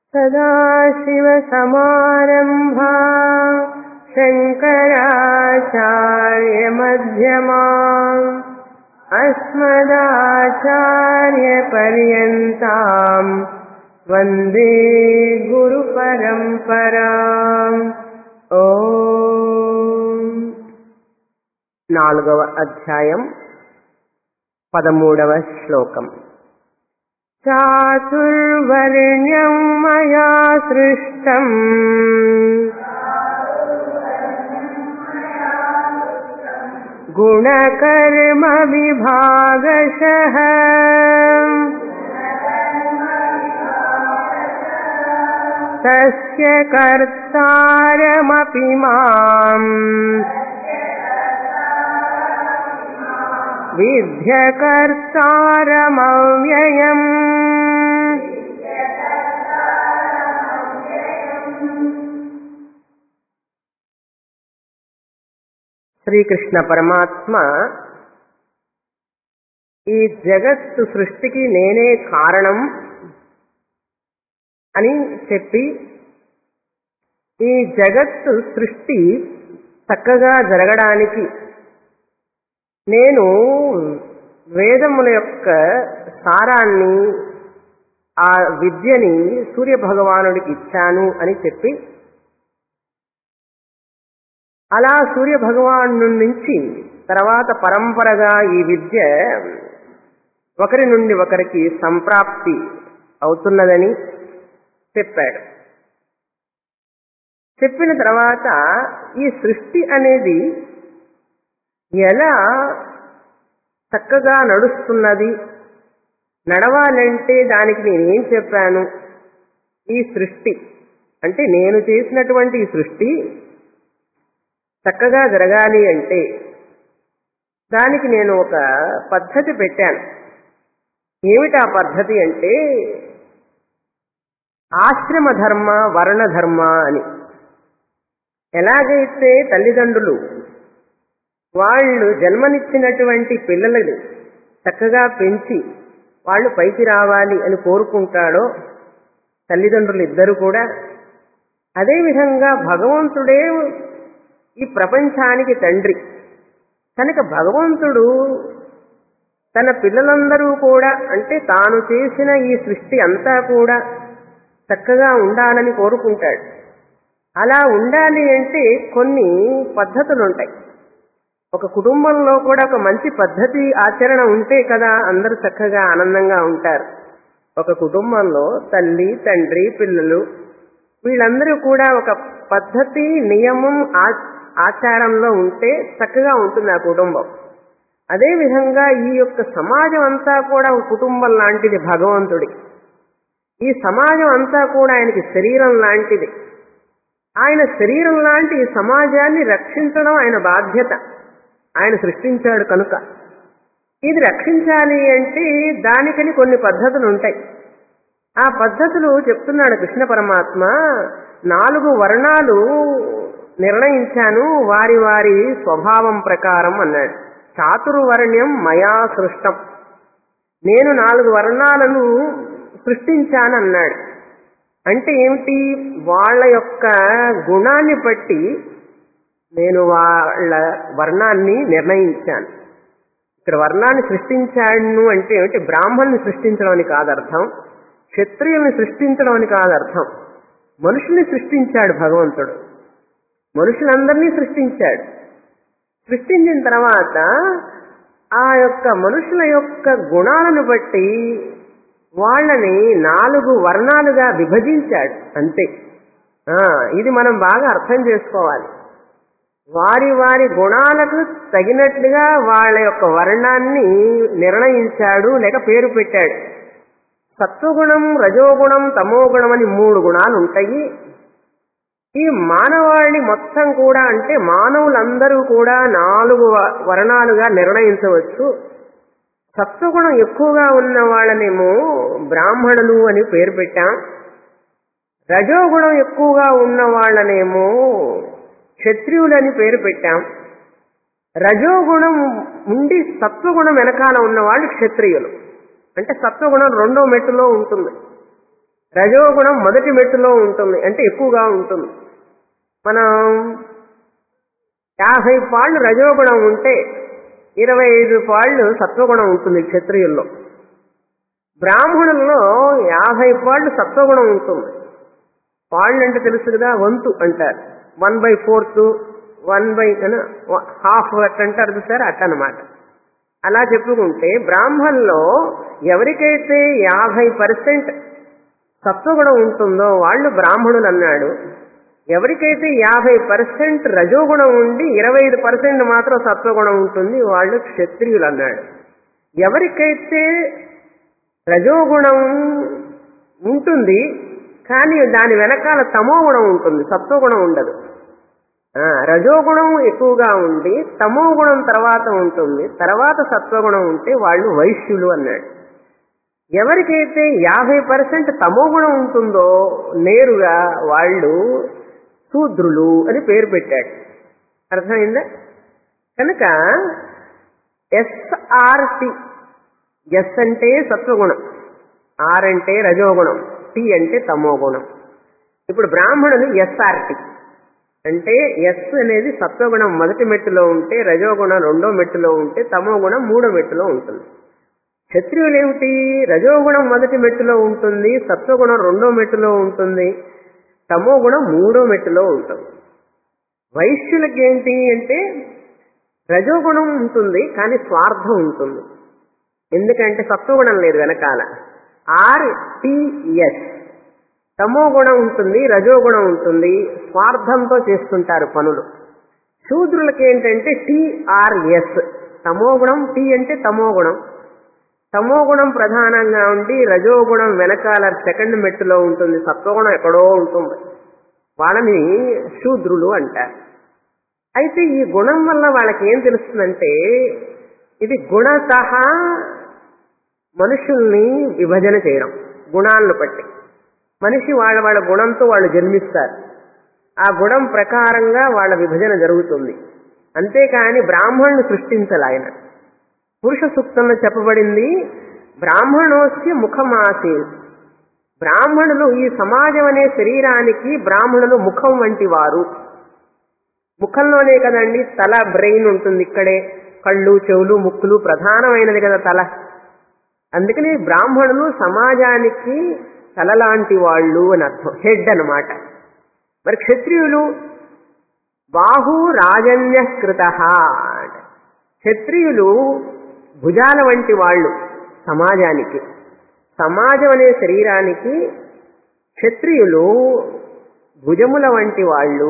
సదాశివసమారంభా శంకరాచార్యమధ్యమాం అస్మదాచార్యపర్యంతాం వందే గురుపరంపరాం. ఓం. 4వ అధ్యాయం 13వ శ్లోకం. చాతుర్వర్ణ్యం మయా సృష్టం గుణకర్మ విభాగశః తస్య కర్తారమపి మాం విద్యకర్తారమవ్యయం. శ్రీకృష్ణ పరమాత్మ ఈ జగత్తు సృష్టికి నేనే కారణం అని చెప్పి, ఈ జగత్తు సృష్టి చక్కగా జరగడానికి నేను వేదముల యొక్క సారాన్ని, ఆ విద్యని సూర్యభగవానుడికి ఇచ్చాను అని చెప్పి, అలా సూర్యభగవాను నుంచి తర్వాత పరంపరగా ఈ విద్య ఒకరి నుండి ఒకరికి సంప్రాప్తి అవుతున్నదని చెప్పాడు. చెప్పిన తర్వాత ఈ సృష్టి అనేది ఎలా చక్కగా నడుస్తున్నది, నడవాలంటే దానికి నేనేం చెప్పాను, ఈ సృష్టి అంటే నేను చేసినటువంటి ఈ సృష్టి చక్కగా జరగాలి అంటే దానికి నేను ఒక పద్ధతి పెట్టాను. ఏమిటా పద్ధతి అంటే ఆశ్రమ ధర్మ, వర్ణ ధర్మ అని. ఎలాగైతే తల్లిదండ్రులు వాళ్ళు జన్మనిచ్చినటువంటి పిల్లలని చక్కగా పెంచి వాళ్ళు పైకి రావాలి అని కోరుకుంటాడో తల్లిదండ్రులు ఇద్దరు కూడా, అదేవిధంగా భగవంతుడే ఈ ప్రపంచానికి తండ్రి కనుక భగవంతుడు తన పిల్లలందరూ కూడా, అంటే తాను చేసిన ఈ సృష్టి అంతా కూడా చక్కగా ఉండాలని కోరుకుంటాడు. అలా ఉండాలి అంటే కొన్ని పద్ధతులు ఉంటాయి. ఒక కుటుంబంలో కూడా ఒక మంచి పద్ధతి ఆచరణ ఉంటే కదా అందరూ చక్కగా ఆనందంగా ఉంటారు. ఒక కుటుంబంలో తల్లి, తండ్రి, పిల్లలు వీళ్ళందరూ కూడా ఒక పద్ధతి, నియమం, ఆచారంలో ఉంటే చక్కగా ఉంటుంది ఆ కుటుంబం. అదేవిధంగా ఈ యొక్క సమాజం అంతా కూడా ఒక కుటుంబం లాంటిది భగవంతుడి. ఈ సమాజం అంతా కూడా ఆయనకి శరీరం లాంటిది. ఆయన శరీరం లాంటి ఈ సమాజాన్ని రక్షించడం ఆయన బాధ్యత. ఆయన సృష్టించాడు కనుక ఇది రక్షించాలి అంటే దానికని కొన్ని పద్ధతులు ఉంటాయి. ఆ పద్ధతులు చెప్తున్నాడు కృష్ణ పరమాత్మ. 4 వర్ణాలు నిర్ణయించాను వారి వారి స్వభావం ప్రకారం అన్నాడు. చాతుర్వర్ణ్యం మయా సృష్టం, నేను 4 వర్ణాలను సృష్టించానన్నాడు. అంటే ఏమిటి? వాళ్ళ యొక్క గుణాన్ని బట్టి నేను వాళ్ళ వర్ణాన్ని నిర్ణయించాను. ఇక్కడ వర్ణాన్ని సృష్టించాను అంటే ఏమిటి? బ్రాహ్మణ్ణి సృష్టించడం అని కాదు అర్థం, క్షత్రియుల్ని సృష్టించడం అని కాదు అర్థం. మనుషుల్ని సృష్టించాడు భగవంతుడు, మనుషులందరినీ సృష్టించాడు. సృష్టించిన తర్వాత ఆ యొక్క మనుషుల యొక్క గుణాలను బట్టి వాళ్ళని 4 వర్ణాలుగా విభజించాడు అంతే. ఇది మనం బాగా అర్థం చేసుకోవాలి. వారి వారి గుణాలకు తగినట్లుగా వాళ్ళ యొక్క వర్ణాన్ని నిర్ణయించాడు, లేక పేరు పెట్టాడు. సత్వగుణం, రజోగుణం, తమోగుణం అని 3 గుణాలు ఉంటాయి. ఈ మానవాళి మొత్తం కూడా, అంటే మానవులందరూ కూడా 4 వర్ణాలుగా నిర్ణయించవచ్చు. సత్వగుణం ఎక్కువగా ఉన్న వాళ్ళనేమో బ్రాహ్మణులు అని పేరు పెట్టాం. రజోగుణం ఎక్కువగా ఉన్న వాళ్ళనేమో క్షత్రియులని పేరు పెట్టాం. రజోగుణం ఉండి సత్వగుణం వెనకాల ఉన్న వాళ్ళు క్షత్రియులు. అంటే సత్వగుణం 2వ మెట్టులో ఉంటుంది. రజోగుణం మొదటి మెట్టులో ఉంటుంది, అంటే ఎక్కువగా ఉంటుంది. మనం 50 పాళ్ళు రజోగుణం ఉంటే 25 పాళ్ళు సత్వగుణం ఉంటుంది క్షత్రియుల్లో. బ్రాహ్మణుల్లో 50 పాళ్ళు సత్వగుణం ఉంటుంది. పాళ్ళు అంటే తెలుసు కదా, వంతు అంటారు. 1/4, 1/2 అంటారు చూసారు, అట్టనమాట. అలా చెప్పుకుంటే బ్రాహ్మణుల్లో ఎవరికైతే 50% సత్వగుణం ఉంటుందో వాళ్ళు బ్రాహ్మణులు అన్నాడు. ఎవరికైతే 50% రజోగుణం ఉండి 25% మాత్రం సత్వగుణం ఉంటుంది వాళ్ళు క్షత్రియులు అన్నాడు. ఎవరికైతే రజోగుణం ఉంటుంది కానీ దాని వెనకాల తమోగుణం ఉంటుంది, సత్వగుణం ఉండదు. రజోగుణం ఎక్కువగా ఉండి తమోగుణం తర్వాత ఉంటుంది, తర్వాత సత్వగుణం ఉంటే వాళ్ళు వైశ్యులు అన్నాడు. ఎవరికైతే 50% తమోగుణం ఉంటుందో నేరుగా వాళ్ళు శూద్రులు అని పేరు పెట్టాడు. అర్థమైందా? కనుక SRT, ఎస్ అంటే సత్వగుణం, ఆర్ అంటే రజోగుణం, టి అంటే తమోగుణం. ఇప్పుడు బ్రాహ్మణులు SRT అంటే ఎస్ అనేది సత్వగుణం మొదటి మెట్టులో ఉంటే, రజోగుణం రెండో మెట్టులో ఉంటే, తమోగుణం మూడో మెట్టులో ఉంటుంది. క్షత్రియులు ఏమిటి? రజోగుణం మొదటి మెట్టులో ఉంటుంది, సత్వగుణం రెండో మెట్టులో ఉంటుంది, తమోగుణం మూడో మెట్టులో ఉంటుంది. వైశ్యులకి ఏంటి అంటే రజోగుణం ఉంటుంది కానీ స్వార్థం ఉంటుంది. ఎందుకంటే సత్వగుణం లేదు వెనకాల. RTS తమోగుణం ఉంటుంది, రజోగుణం ఉంటుంది, స్వార్థంతో చేస్తుంటారు పనులు. శూద్రులకి ఏంటంటే TRS తమోగుణం, టీ అంటే తమోగుణం, తమోగుణం ప్రధానంగా ఉండి రజోగుణం వెనకాల సెకండ్ మెట్టులో ఉంటుంది, సత్వగుణం ఎక్కడో ఉంటుంది. వాళ్ళని శూద్రులు అంటారు. అయితే ఈ గుణం వల్ల వాళ్ళకి ఏం తెలుస్తుందంటే ఇది గుణతః మనుషుల్ని విభజన చేయడం. గుణాలను బట్టి మనిషి వాళ్ళ గుణంతో వాళ్ళు జన్మిస్తారు, ఆ గుణం ప్రకారంగా వాళ్ళ విభజన జరుగుతుంది. అంతేకాని బ్రాహ్మణుని సృష్టించాలి ఆయన. పురుష సూక్తంలో చెప్పబడింది బ్రాహ్మణోస్య ముఖమాసీన్. బ్రాహ్మణులు ఈ సమాజం అనే శరీరానికి బ్రాహ్మణులు ముఖం వంటి వారు. ముఖంలోనే కదండి తల, బ్రెయిన్ ఉంటుంది, ఇక్కడే కళ్ళు, చెవులు, ముక్కులు ప్రధానమైనది కదా తల. అందుకని బ్రాహ్మణులు సమాజానికి తల లాంటి వాళ్ళు అని అర్థం, హెడ్ అన్నమాట. మరి క్షత్రియులు బాహు రాజన్యకృత, క్షత్రియులు భుజాల వంటి వాళ్ళు సమాజానికి. సమాజం అనే శరీరానికి క్షత్రియులు భుజముల వంటి వాళ్ళు,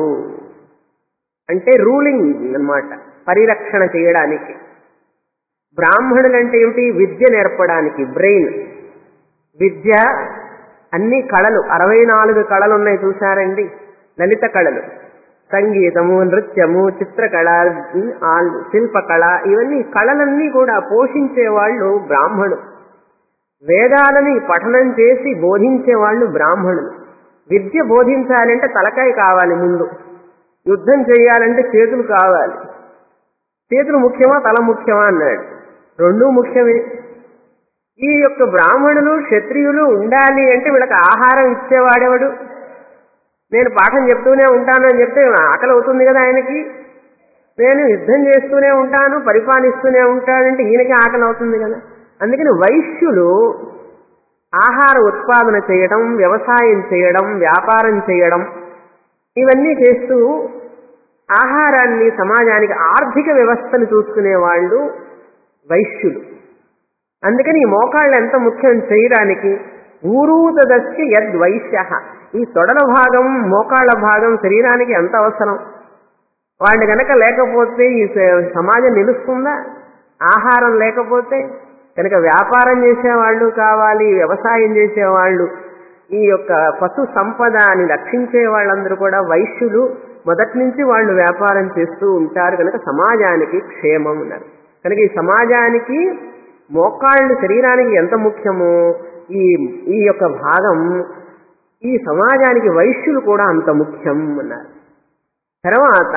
అంటే రూలింగ్ అన్నమాట, పరిరక్షణ చేయడానికి. బ్రాహ్మణులు అంటే ఏమిటి? విద్య నేర్పడానికి, బ్రెయిన్, విద్య, అన్ని కళలు, 64 కళలు ఉన్నాయి చూశారండి, లలిత కళలు, సంగీతము, నృత్యము, చిత్రకళ, శిల్పకళ, ఇవన్నీ కళలన్నీ కూడా పోషించేవాళ్ళు బ్రాహ్మణులు. వేదాలని పఠనం చేసి బోధించేవాళ్ళు బ్రాహ్మణులు. విద్య బోధించాలంటే తలకాయ కావాలి ముందు, యుద్ధం చేయాలంటే చేతులు కావాలి. చేతులు ముఖ్యమా తల ముఖ్యమా అన్నాడు, రెండూ ముఖ్యమే. ఈ యొక్క బ్రాహ్మణులు క్షత్రియులు ఉండాలి అంటే వీళ్ళకి ఆహారం ఇచ్చేవాడేవాడు. నేను పాఠం చెప్తూనే ఉంటాను అని చెప్తే ఆకలి అవుతుంది కదా ఆయనకి. నేను యుద్ధం చేస్తూనే ఉంటాను, పరిపాలిస్తూనే ఉంటానంటే ఈయనకి ఆకలి అవుతుంది కదా. అందుకని వైశ్యులు ఆహార ఉత్పాదన చేయడం, వ్యవసాయం చేయడం, వ్యాపారం చేయడం, ఇవన్నీ చేస్తూ ఆహారాన్ని సమాజానికి ఆర్థిక వ్యవస్థను చూసుకునే వాళ్ళు వైశ్యులు. అందుకని ఈ మోకాళ్ళు ఎంత ముఖ్యం చేయడానికి. ఊరూతదస్య యద్వైశ్య, ఈ తొడల భాగం, మోకాళ్ళ భాగం శరీరానికి ఎంత అవసరం. వాళ్ళు గనక లేకపోతే ఈ సమాజం నిలుస్తుందా? ఆహారం లేకపోతే కనుక వ్యాపారం చేసేవాళ్ళు కావాలి, వ్యవసాయం చేసేవాళ్ళు, ఈ యొక్క పశు సంపదని రక్షించే వాళ్ళందరూ కూడా వైశ్యులు. మొదటి నుంచి వాళ్ళు వ్యాపారం చేస్తూ ఉంటారు కనుక సమాజానికి క్షేమం ఉన్నారు. కనుక ఈ సమాజానికి మోకాళ్ళు శరీరానికి ఎంత ముఖ్యమో ఈ యొక్క భాగం ఈ సమాజానికి వైశ్యులు కూడా అంత ముఖ్యం అన్నారు. తర్వాత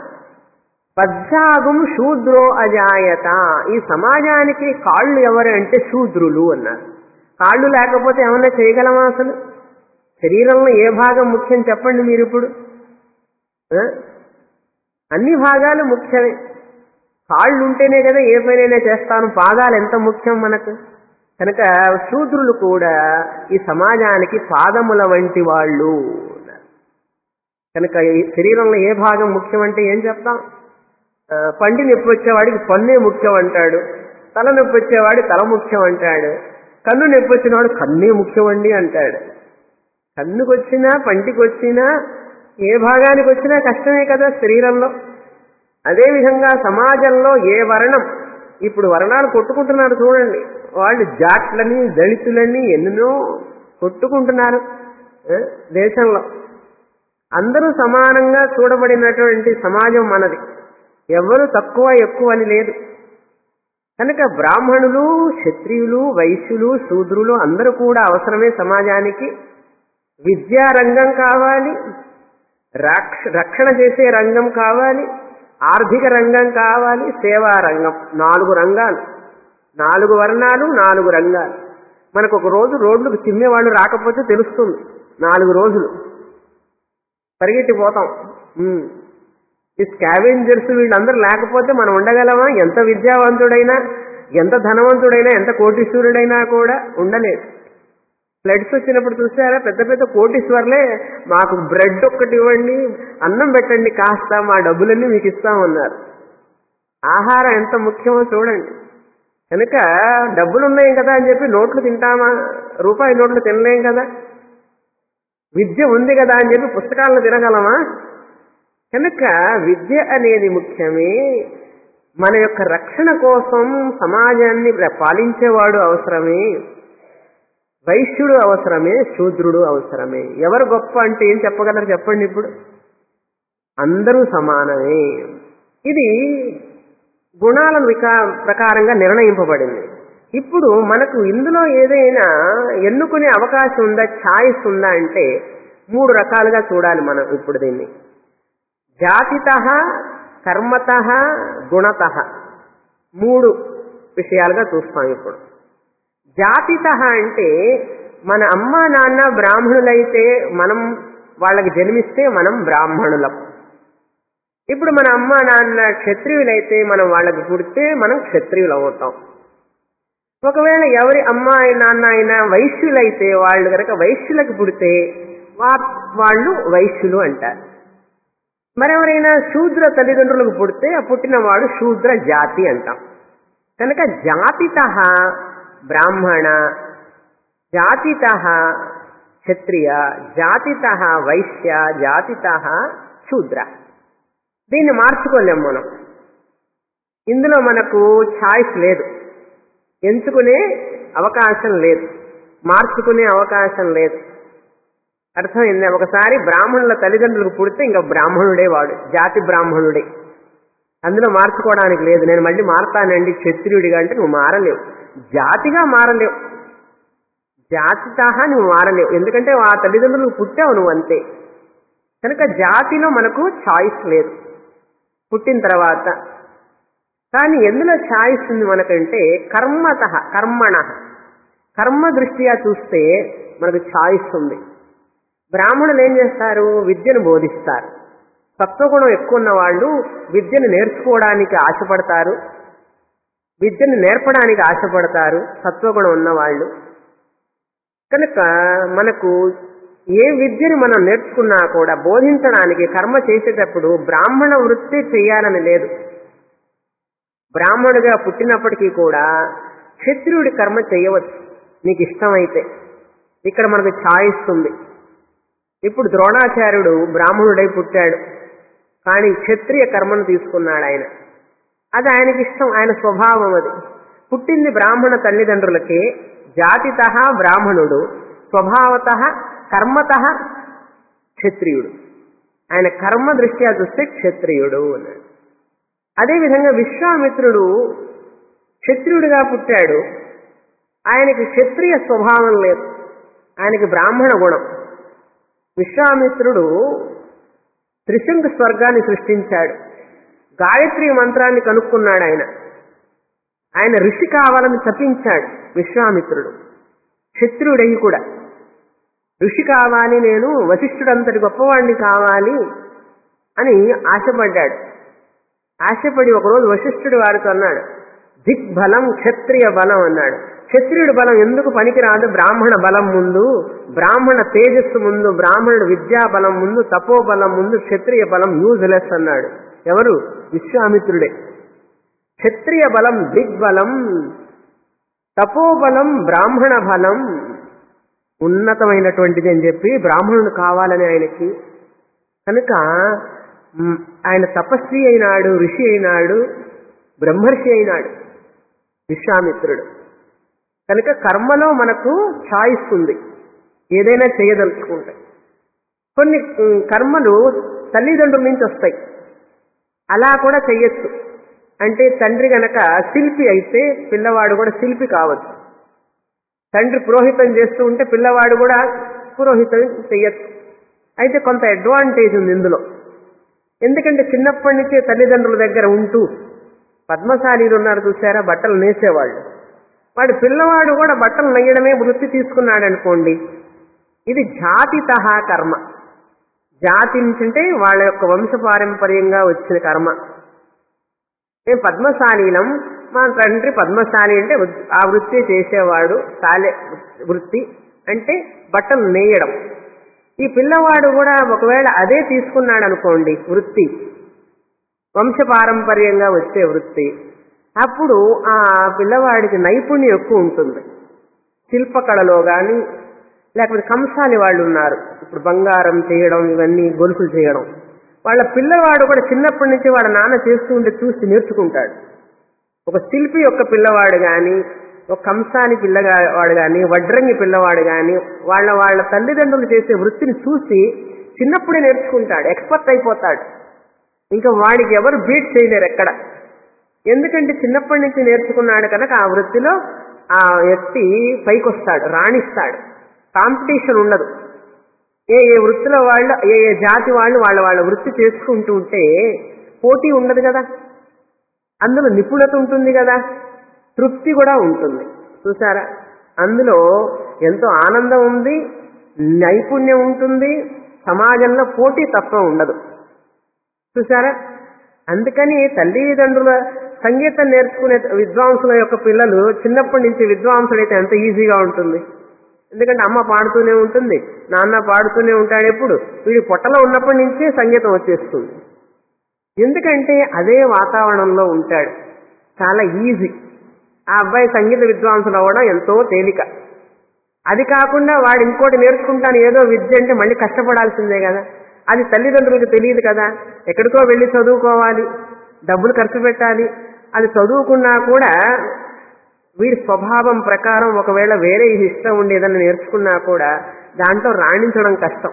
పద్భాగం శూద్రో అజాయత, ఈ సమాజానికి కాళ్ళు ఎవరు అంటే శూద్రులు అన్నారు. కాళ్ళు లేకపోతే ఏమన్నా చేయగలమా? అసలు శరీరంలో ఏ భాగం ముఖ్యం చెప్పండి మీరు ఇప్పుడు? అన్ని భాగాలు ముఖ్యమే. కాళ్ళు ఉంటేనే కదా ఏ పనైనా చేస్తాను. పాదాలు ఎంత ముఖ్యం మనకు. కనుక శూద్రులు కూడా ఈ సమాజానికి పాదముల వంటి వాళ్ళు. కనుక ఈ శరీరంలో ఏ భాగం ముఖ్యం అంటే ఏం చెప్తాం? పంటి నొప్పి వచ్చేవాడికి పన్నే ముఖ్యం అంటాడు, తల నొప్పి వచ్చేవాడి తల ముఖ్యం అంటాడు, కన్ను నొప్పి వచ్చినవాడు కన్నే ముఖ్యమండి అంటాడు. కన్నుకు వచ్చినా పంటికి వచ్చినా ఏ భాగానికి వచ్చినా కష్టమే కదా శరీరంలో. అదేవిధంగా సమాజంలో ఏ వర్ణం, ఇప్పుడు వర్ణాలు కొట్టుకుంటున్నారు చూడండి. వాళ్ళు జాట్లని దళితులని ఎన్నెన్నో కొట్టుకుంటున్నారు దేశంలో. అందరూ సమానంగా చూడబడినటువంటి సమాజం మనది. ఎవరు తక్కువ ఎక్కువ అని లేదు. కనుక బ్రాహ్మణులు, క్షత్రియులు, వైశ్యులు, శూద్రులు అందరూ కూడా అవసరమే సమాజానికి. విద్యా రంగం కావాలి, రక్షణ చేసే రంగం కావాలి, ఆర్థిక రంగం కావాలి, సేవా రంగం. 4 రంగాలు, 4 వర్ణాలు, 4 రంగాలు. మనకు ఒక రోజు రోడ్లకు చిమ్మేవాళ్ళు రాకపోతే తెలుస్తుంది. 4 రోజులు పరిగెట్టిపోతాం. ఈ స్కావెంజర్స్ వీళ్ళందరూ లేకపోతే మనం ఉండగలమా? ఎంత విద్యావంతుడైనా, ఎంత ధనవంతుడైనా, ఎంత కోటీశ్వరుడైనా కూడా ఉండలేదు. ఫ్లడ్స్ వచ్చినప్పుడు చూసారా, పెద్ద పెద్ద కోటీశ్వర్లే మాకు బ్రెడ్ ఒక్కటి ఇవ్వండి, అన్నం పెట్టండి కాస్త, మా డబ్బులన్నీ మీకు ఇస్తామన్నారు. ఆహారం ఎంత ముఖ్యమో చూడండి. కనుక డబ్బులున్నాయి కదా అని చెప్పి నోట్లు తింటామా? రూపాయి నోట్లు తినలేం కదా. విద్య ఉంది కదా అని చెప్పి పుస్తకాలను తినగలమా? కనుక విద్య అనేది ముఖ్యమే. మన యొక్క రక్షణ కోసం సమాజాన్ని పాలించేవాడు అవసరమే. వైశ్యుడు అవసరమే, శూద్రుడు అవసరమే. ఎవరు గొప్ప అంటే ఏం చెప్పగలరు చెప్పండి? ఇప్పుడు అందరూ సమానమే. ఇది గుణాల ప్రకారంగా నిర్ణయింపబడింది. ఇప్పుడు మనకు ఇందులో ఏదైనా ఎన్నుకునే అవకాశం ఉందా, ఛాయిస్ ఉందా అంటే 3 రకాలుగా చూడాలి మనం ఇప్పుడు దీన్ని. జాతితః, కర్మతః, గుణతః 3 విషయాలుగా చూస్తాం ఇప్పుడు. జాతితః అంటే మన అమ్మా నాన్న బ్రాహ్మణులైతే మనం వాళ్ళకి జన్మిస్తే మనం బ్రాహ్మణులం. ఇప్పుడు మన అమ్మా నాన్న క్షత్రియులైతే మనం వాళ్ళకి పుడితే మనం క్షత్రియులు అవుతాం. ఒకవేళ ఎవరి అమ్మాయి నాన్న అయినా వైశ్యులైతే వాళ్ళు కనుక వైశ్యులకు పుడితే వాళ్ళు వైశ్యులు అంటారు. మరెవరైనా శూద్ర తల్లిదండ్రులకు పుడితే ఆ పుట్టినవాడు శూద్ర జాతి అంటాం. కనుక జాతితః బ్రాహ్మణ, జాతితః క్షత్రియ, జాతితః వైశ్య, జాతితః శూద్ర. దీన్ని మార్చుకోలేం మనం. ఇందులో మనకు ఛాయిస్ లేదు, ఎంచుకునే అవకాశం లేదు, మార్చుకునే అవకాశం లేదు. అర్థమైంది? ఒకసారి బ్రాహ్మణుల తల్లిదండ్రులకు పుడితే ఇంకా బ్రాహ్మణుడే వాడు, జాతి బ్రాహ్మణుడే. అందులో మార్చుకోవడానికి లేదు. నేను మళ్ళీ మారతానండి క్షత్రియుడిగా అంటే నువ్వు మారలేవు, జాతిగా మారలేవు, జాతితః నువ్వు మారలేవు. ఎందుకంటే ఆ తల్లిదండ్రులకు పుట్టావు నువ్వు అంతే. కనుక జాతిలో మనకు ఛాయిస్ లేదు పుట్టిన తర్వాత. కానీ ఎందులో ఛాయిస్ ఉంది మనకంటే కర్మతః, కర్మణ, కర్మ దృష్ట్యా చూస్తే మనకు ఛాయిస్ ఉంది. బ్రాహ్మణులు ఏం చేస్తారు? విద్యను బోధిస్తారు. సత్వగుణం ఎక్కువ ఉన్న వాళ్ళు విద్యను నేర్చుకోవడానికి ఆశపడతారు, విద్యను నేర్పడానికి ఆశపడతారు సత్వగుణం ఉన్నవాళ్ళు. కనుక మనకు ఏ విద్యను మనం నేర్చుకున్నా కూడా బోధించడానికి కర్మ చేసేటప్పుడు బ్రాహ్మణ వృత్తి చేయాలని లేదు. బ్రాహ్మణుడిగా పుట్టినప్పటికీ కూడా క్షత్రియుడి కర్మ చేయవచ్చు నీకు ఇష్టమైతే. ఇక్కడ మనకు ఛాయిస్ ఉంది. ఇప్పుడు ద్రోణాచార్యుడు బ్రాహ్మణుడై పుట్టాడు, కానీ క్షత్రియ కర్మను తీసుకున్నాడు ఆయన. అది ఆయనకి ఇష్టం, ఆయన స్వభావం అది. పుట్టింది బ్రాహ్మణ తల్లిదండ్రులకే, జాతితః బ్రాహ్మణుడు, స్వభావతః కర్మతః క్షత్రియుడు. ఆయన కర్మ దృష్ట్యా చూస్తే క్షత్రియుడు అన్నాడు. అదేవిధంగా విశ్వామిత్రుడు క్షత్రియుడిగా పుట్టాడు, ఆయనకి క్షత్రియ స్వభావం లేదు, ఆయనకి బ్రాహ్మణ గుణం. విశ్వామిత్రుడు త్రిశంఖ స్వర్గాన్ని సృష్టించాడు, గాయత్రి మంత్రాన్ని కనుక్కున్నాడు. ఆయన ఋషి కావాలని తప్పించాడు విశ్వామిత్రుడు, క్షత్రియుడై కూడా. ఋషి కావాలి, నేను వశిష్ఠుడంతటి గొప్పవాడిని కావాలి అని ఆశపడ్డాడు. ఆశపడి ఒకరోజు వశిష్ఠుడు వారితో అన్నాడు, దిగ్బలం క్షత్రియ బలం అన్నాడు. క్షత్రియుడి బలం ఎందుకు పనికిరాదు బ్రాహ్మణ బలం ముందు, బ్రాహ్మణ తేజస్సు ముందు, బ్రాహ్మణుడు విద్యా బలం ముందు, తపోబలం ముందు క్షత్రియ బలం యూజ్లెస్ అన్నాడు. ఎవరు? విశ్వామిత్రుడే. క్షత్రియ బలం దిగ్బలం, తపోబలం బ్రాహ్మణ బలం ఉన్నతమైనటువంటిది అని చెప్పి బ్రాహ్మణుడు కావాలని ఆయనకి. కనుక ఆయన తపస్వి అయినాడు, ఋషి అయినాడు, బ్రహ్మర్షి అయినాడు విశ్వామిత్రుడు. కనుక కర్మలో మనకు చాయిస్ ఉంది, ఏదైనా చేయదలుచుకుంటే. కొన్ని కర్మలు తల్లిదండ్రుల నుంచి వస్తాయి, అలా కూడా చెయ్యొచ్చు. అంటే తండ్రి గనక శిల్పి అయితే పిల్లవాడు కూడా శిల్పి కావచ్చు. తండ్రి పురోహితం చేస్తూ ఉంటే పిల్లవాడు కూడా పురోహితం చెయ్యొచ్చు. అయితే కొంత అడ్వాంటేజ్ ఉంది ఇందులో. ఎందుకంటే చిన్నప్పటి నుంచే తల్లిదండ్రుల దగ్గర ఉంటూ, పద్మశాలీలు ఉన్నారు చూసారా, బట్టలు నేసేవాళ్ళు, వాడు పిల్లవాడు కూడా బట్టలు నెయ్యడమే వృత్తి తీసుకున్నాడు అనుకోండి, ఇది జాతితః కర్మ. జాతి నుంచి అంటే వాళ్ళ యొక్క వంశపారంపర్యంగా వచ్చిన కర్మ. మేము పద్మశాలీలం, మా తండ్రి పద్మశాలి అంటే ఆ వృత్తి చేసేవాడు. శాలే వృత్తి అంటే బట్టలు నేయడం. ఈ పిల్లవాడు కూడా ఒకవేళ అదే తీసుకున్నాడు అనుకోండి వృత్తి, వంశపారంపర్యంగా వచ్చే వృత్తి, అప్పుడు ఆ పిల్లవాడికి నైపుణ్యం ఎక్కువ ఉంటుంది. శిల్పకళలో కానీ, లేకపోతే కంసాలి వాళ్ళు ఉన్నారు ఇప్పుడు, బంగారం చేయడం, ఇవన్నీ గొలుసులు చేయడం, వాళ్ళ పిల్లవాడు కూడా చిన్నప్పటి నుంచి వాళ్ళ నాన్న చేస్తూ ఉంటే చూసి నేర్చుకుంటాడు. ఒక శిల్పి యొక్క పిల్లవాడు కానీ, ఒక కంసాలి పిల్లవాడు కానీ, వడ్రంగి పిల్లవాడు కానీ వాళ్ళ తల్లిదండ్రులు చేసే వృత్తిని చూసి చిన్నప్పుడే నేర్చుకుంటాడు, ఎక్స్పర్ట్ అయిపోతాడు. ఇంకా వాడికి ఎవరు బీట్ చేయలేరు ఎక్కడ. ఎందుకంటే చిన్నప్పటి నుంచి నేర్చుకున్నాడు కనుక ఆ వృత్తిలో ఆ వ్యక్తి పైకొస్తాడు, రాణిస్తాడు. కాంపిటీషన్ ఉండదు. ఏ వృత్తిలో వాళ్ళు, ఏ జాతి వాళ్ళు వాళ్ళ వృత్తి చేసుకుంటూ ఉంటే పోటీ ఉండదు కదా, అందులో నిపుణత ఉంటుంది కదా, తృప్తి కూడా ఉంటుంది. చూసారా, అందులో ఎంతో ఆనందం ఉంది, నైపుణ్యం ఉంటుంది, సమాజంలో పోటీ తత్వం ఉండదు. చూసారా, అందుకని తల్లిదండ్రుల సంగీతం నేర్చుకునే విద్వాంసుల యొక్క పిల్లలు చిన్నప్పటి నుంచి విద్వాంసుడైతే ఎంత ఈజీగా ఉంటుంది. ఎందుకంటే అమ్మ పాడుతూనే ఉంటుంది, నాన్న పాడుతూనే ఉంటాడు. ఎప్పుడు వీడి పొట్టలో ఉన్నప్పటి నుంచే సంగీతం వచ్చేస్తుంది. ఎందుకంటే అదే వాతావరణంలో ఉంటాడు, చాలా ఈజీ. ఆ అబ్బాయి సంగీత విద్వాంసులు అవ్వడం ఎంతో తేలిక. అది కాకుండా వాడు ఇంకోటి నేర్చుకుంటాను ఏదో విద్య అంటే మళ్ళీ కష్టపడాల్సిందే కదా. అది తల్లిదండ్రులకు తెలియదు కదా, ఎక్కడికో వెళ్ళి చదువుకోవాలి, డబ్బులు ఖర్చు పెట్టాలి. అది చదువుకున్నా కూడా వీడి స్వభావం ప్రకారం ఒకవేళ వేరే ఇష్టం ఉండేదని నేర్చుకున్నా కూడా దాంట్లో రాణించడం కష్టం.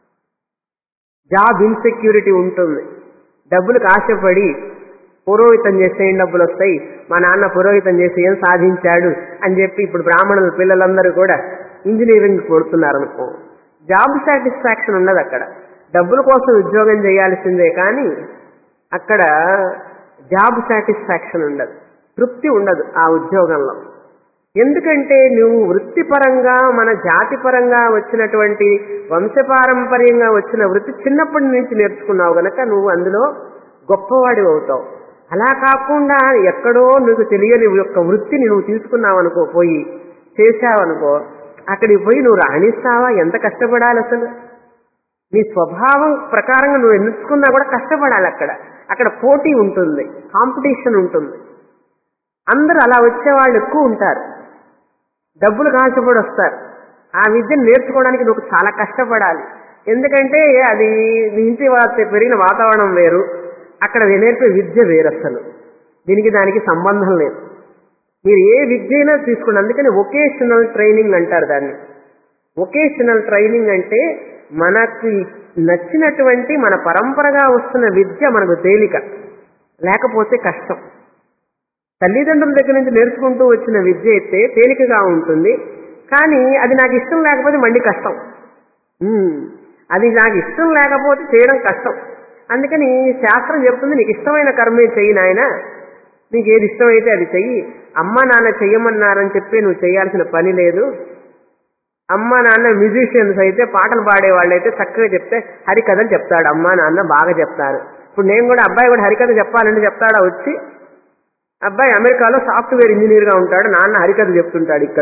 జాబ్ ఇన్సెక్యూరిటీ ఉంటుంది. డబ్బులకు ఆశపడి పురోహితం చేస్తే ఏం డబ్బులు వస్తాయి, మా నాన్న పురోహితం చేసి ఏం సాధించాడు అని చెప్పి ఇప్పుడు బ్రాహ్మణుల పిల్లలందరూ కూడా ఇంజనీరింగ్ కొడుతున్నారు అనుకో, జాబ్ సాటిస్ఫాక్షన్ ఉండదు అక్కడ. డబ్బుల కోసం ఉద్యోగం చేయాల్సిందే కానీ అక్కడ జాబ్ సాటిస్ఫాక్షన్ ఉండదు, తృప్తి ఉండదు ఆ ఉద్యోగంలో. ఎందుకంటే నువ్వు వృత్తిపరంగా, మన జాతిపరంగా వచ్చినటువంటి వంశపారంపర్యంగా వచ్చిన వృత్తి చిన్నప్పటి నుంచి నేర్చుకున్నావు గనక నువ్వు అందులో గొప్పవాడి అవుతావు. అలా కాకుండా ఎక్కడో నీకు తెలియని యొక్క వృత్తిని నువ్వు తీసుకున్నావు అనుకో, పోయి చేశావనుకో, అక్కడికి పోయి నువ్వు రాణిస్తావా? ఎంత కష్టపడాలి అసలు. నీ స్వభావం ప్రకారంగా నువ్వు ఎంచుకున్నా కూడా కష్టపడాలి. అక్కడ పోటీ ఉంటుంది, కాంపిటీషన్ ఉంటుంది. అందరూ అలా వచ్చేవాళ్ళు ఎక్కువ ఉంటారు, డబ్బులు కాల్చబడి వస్తారు. ఆ విద్యను నేర్చుకోవడానికి నువ్వు చాలా కష్టపడాలి. ఎందుకంటే అది నీ ఇంటి పెరిగిన వాతావరణం వేరు, అక్కడ నేర్పే విద్య వేరు. అసలు దీనికి దానికి సంబంధం లేదు. మీరు ఏ విద్య అయినా తీసుకోండి. అందుకని వొకేషనల్ ట్రైనింగ్ అంటారు దాన్ని. వొకేషనల్ ట్రైనింగ్ అంటే మనకి నచ్చినటువంటి మన పరంపరగా వస్తున్న విద్య మనకు తేలిక, లేకపోతే కష్టం. తల్లిదండ్రుల దగ్గర నుంచి నేర్చుకుంటూ వచ్చిన విద్య అయితే తేలికగా ఉంటుంది, కానీ అది నాకు ఇష్టం లేకపోతే మళ్ళీ కష్టం. అది నాకు ఇష్టం లేకపోతే చేయడం కష్టం. అందుకని శాస్త్రం చెప్తుంది, నీకు ఇష్టమైన కర్మే చెయ్యి నాయన, నీకు ఏది ఇష్టమైతే అది చెయ్యి, అమ్మ నాన్న చెయ్యమన్నారని చెప్పి నువ్వు చేయాల్సిన పని లేదు. అమ్మ నాన్న మ్యూజిషియన్స్ అయితే, పాటలు పాడే వాళ్ళైతే చక్కగా చెప్తే హరికథలు చెప్తాడు. అమ్మ నాన్న బాగా చెప్తారు. ఇప్పుడు నేను కూడా అబ్బాయి కూడా హరికథ చెప్పాలంటే చెప్తాడా వచ్చి? అబ్బాయి అమెరికాలో సాఫ్ట్వేర్ ఇంజనీర్గా ఉంటాడు, నాన్న హరికథ చెప్తుంటాడు ఇక్కడ.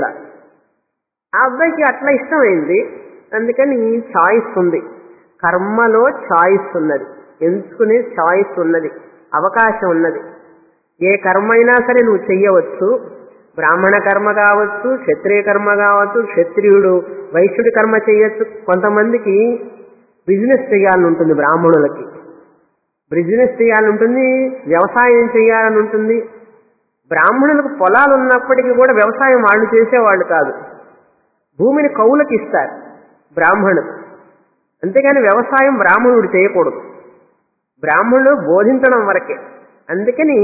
ఆ అబ్బాయికి అట్లా ఇష్టమైంది. అందుకని చాయిస్ ఉంది, కర్మలో చాయిస్ ఉన్నది, ఎంచుకునే చాయిస్ ఉన్నది, అవకాశం ఉన్నది. ఏ కర్మ అయినా సరే నువ్వు చెయ్యవచ్చు. బ్రాహ్మణ కర్మ కావచ్చు, క్షత్రియ కర్మ కావచ్చు, క్షత్రియుడు వైశ్యుడి కర్మ చేయొచ్చు. కొంతమందికి బిజినెస్ చేయాలని ఉంటుంది, బ్రాహ్మణులకి బిజినెస్ చేయాలని ఉంటుంది, వ్యవసాయం చేయాలని ఉంటుంది. బ్రాహ్మణులకు పొలాలు ఉన్నప్పటికీ కూడా వ్యవసాయం వాళ్ళు చేసేవాళ్ళు కాదు, భూమిని కౌలుకి ఇస్తారు బ్రాహ్మణుడు. అంతేగాని వ్యవసాయం బ్రాహ్మణుడు చేయకూడదు, బ్రాహ్మణుడు బోధించడం వరకే. అందుకని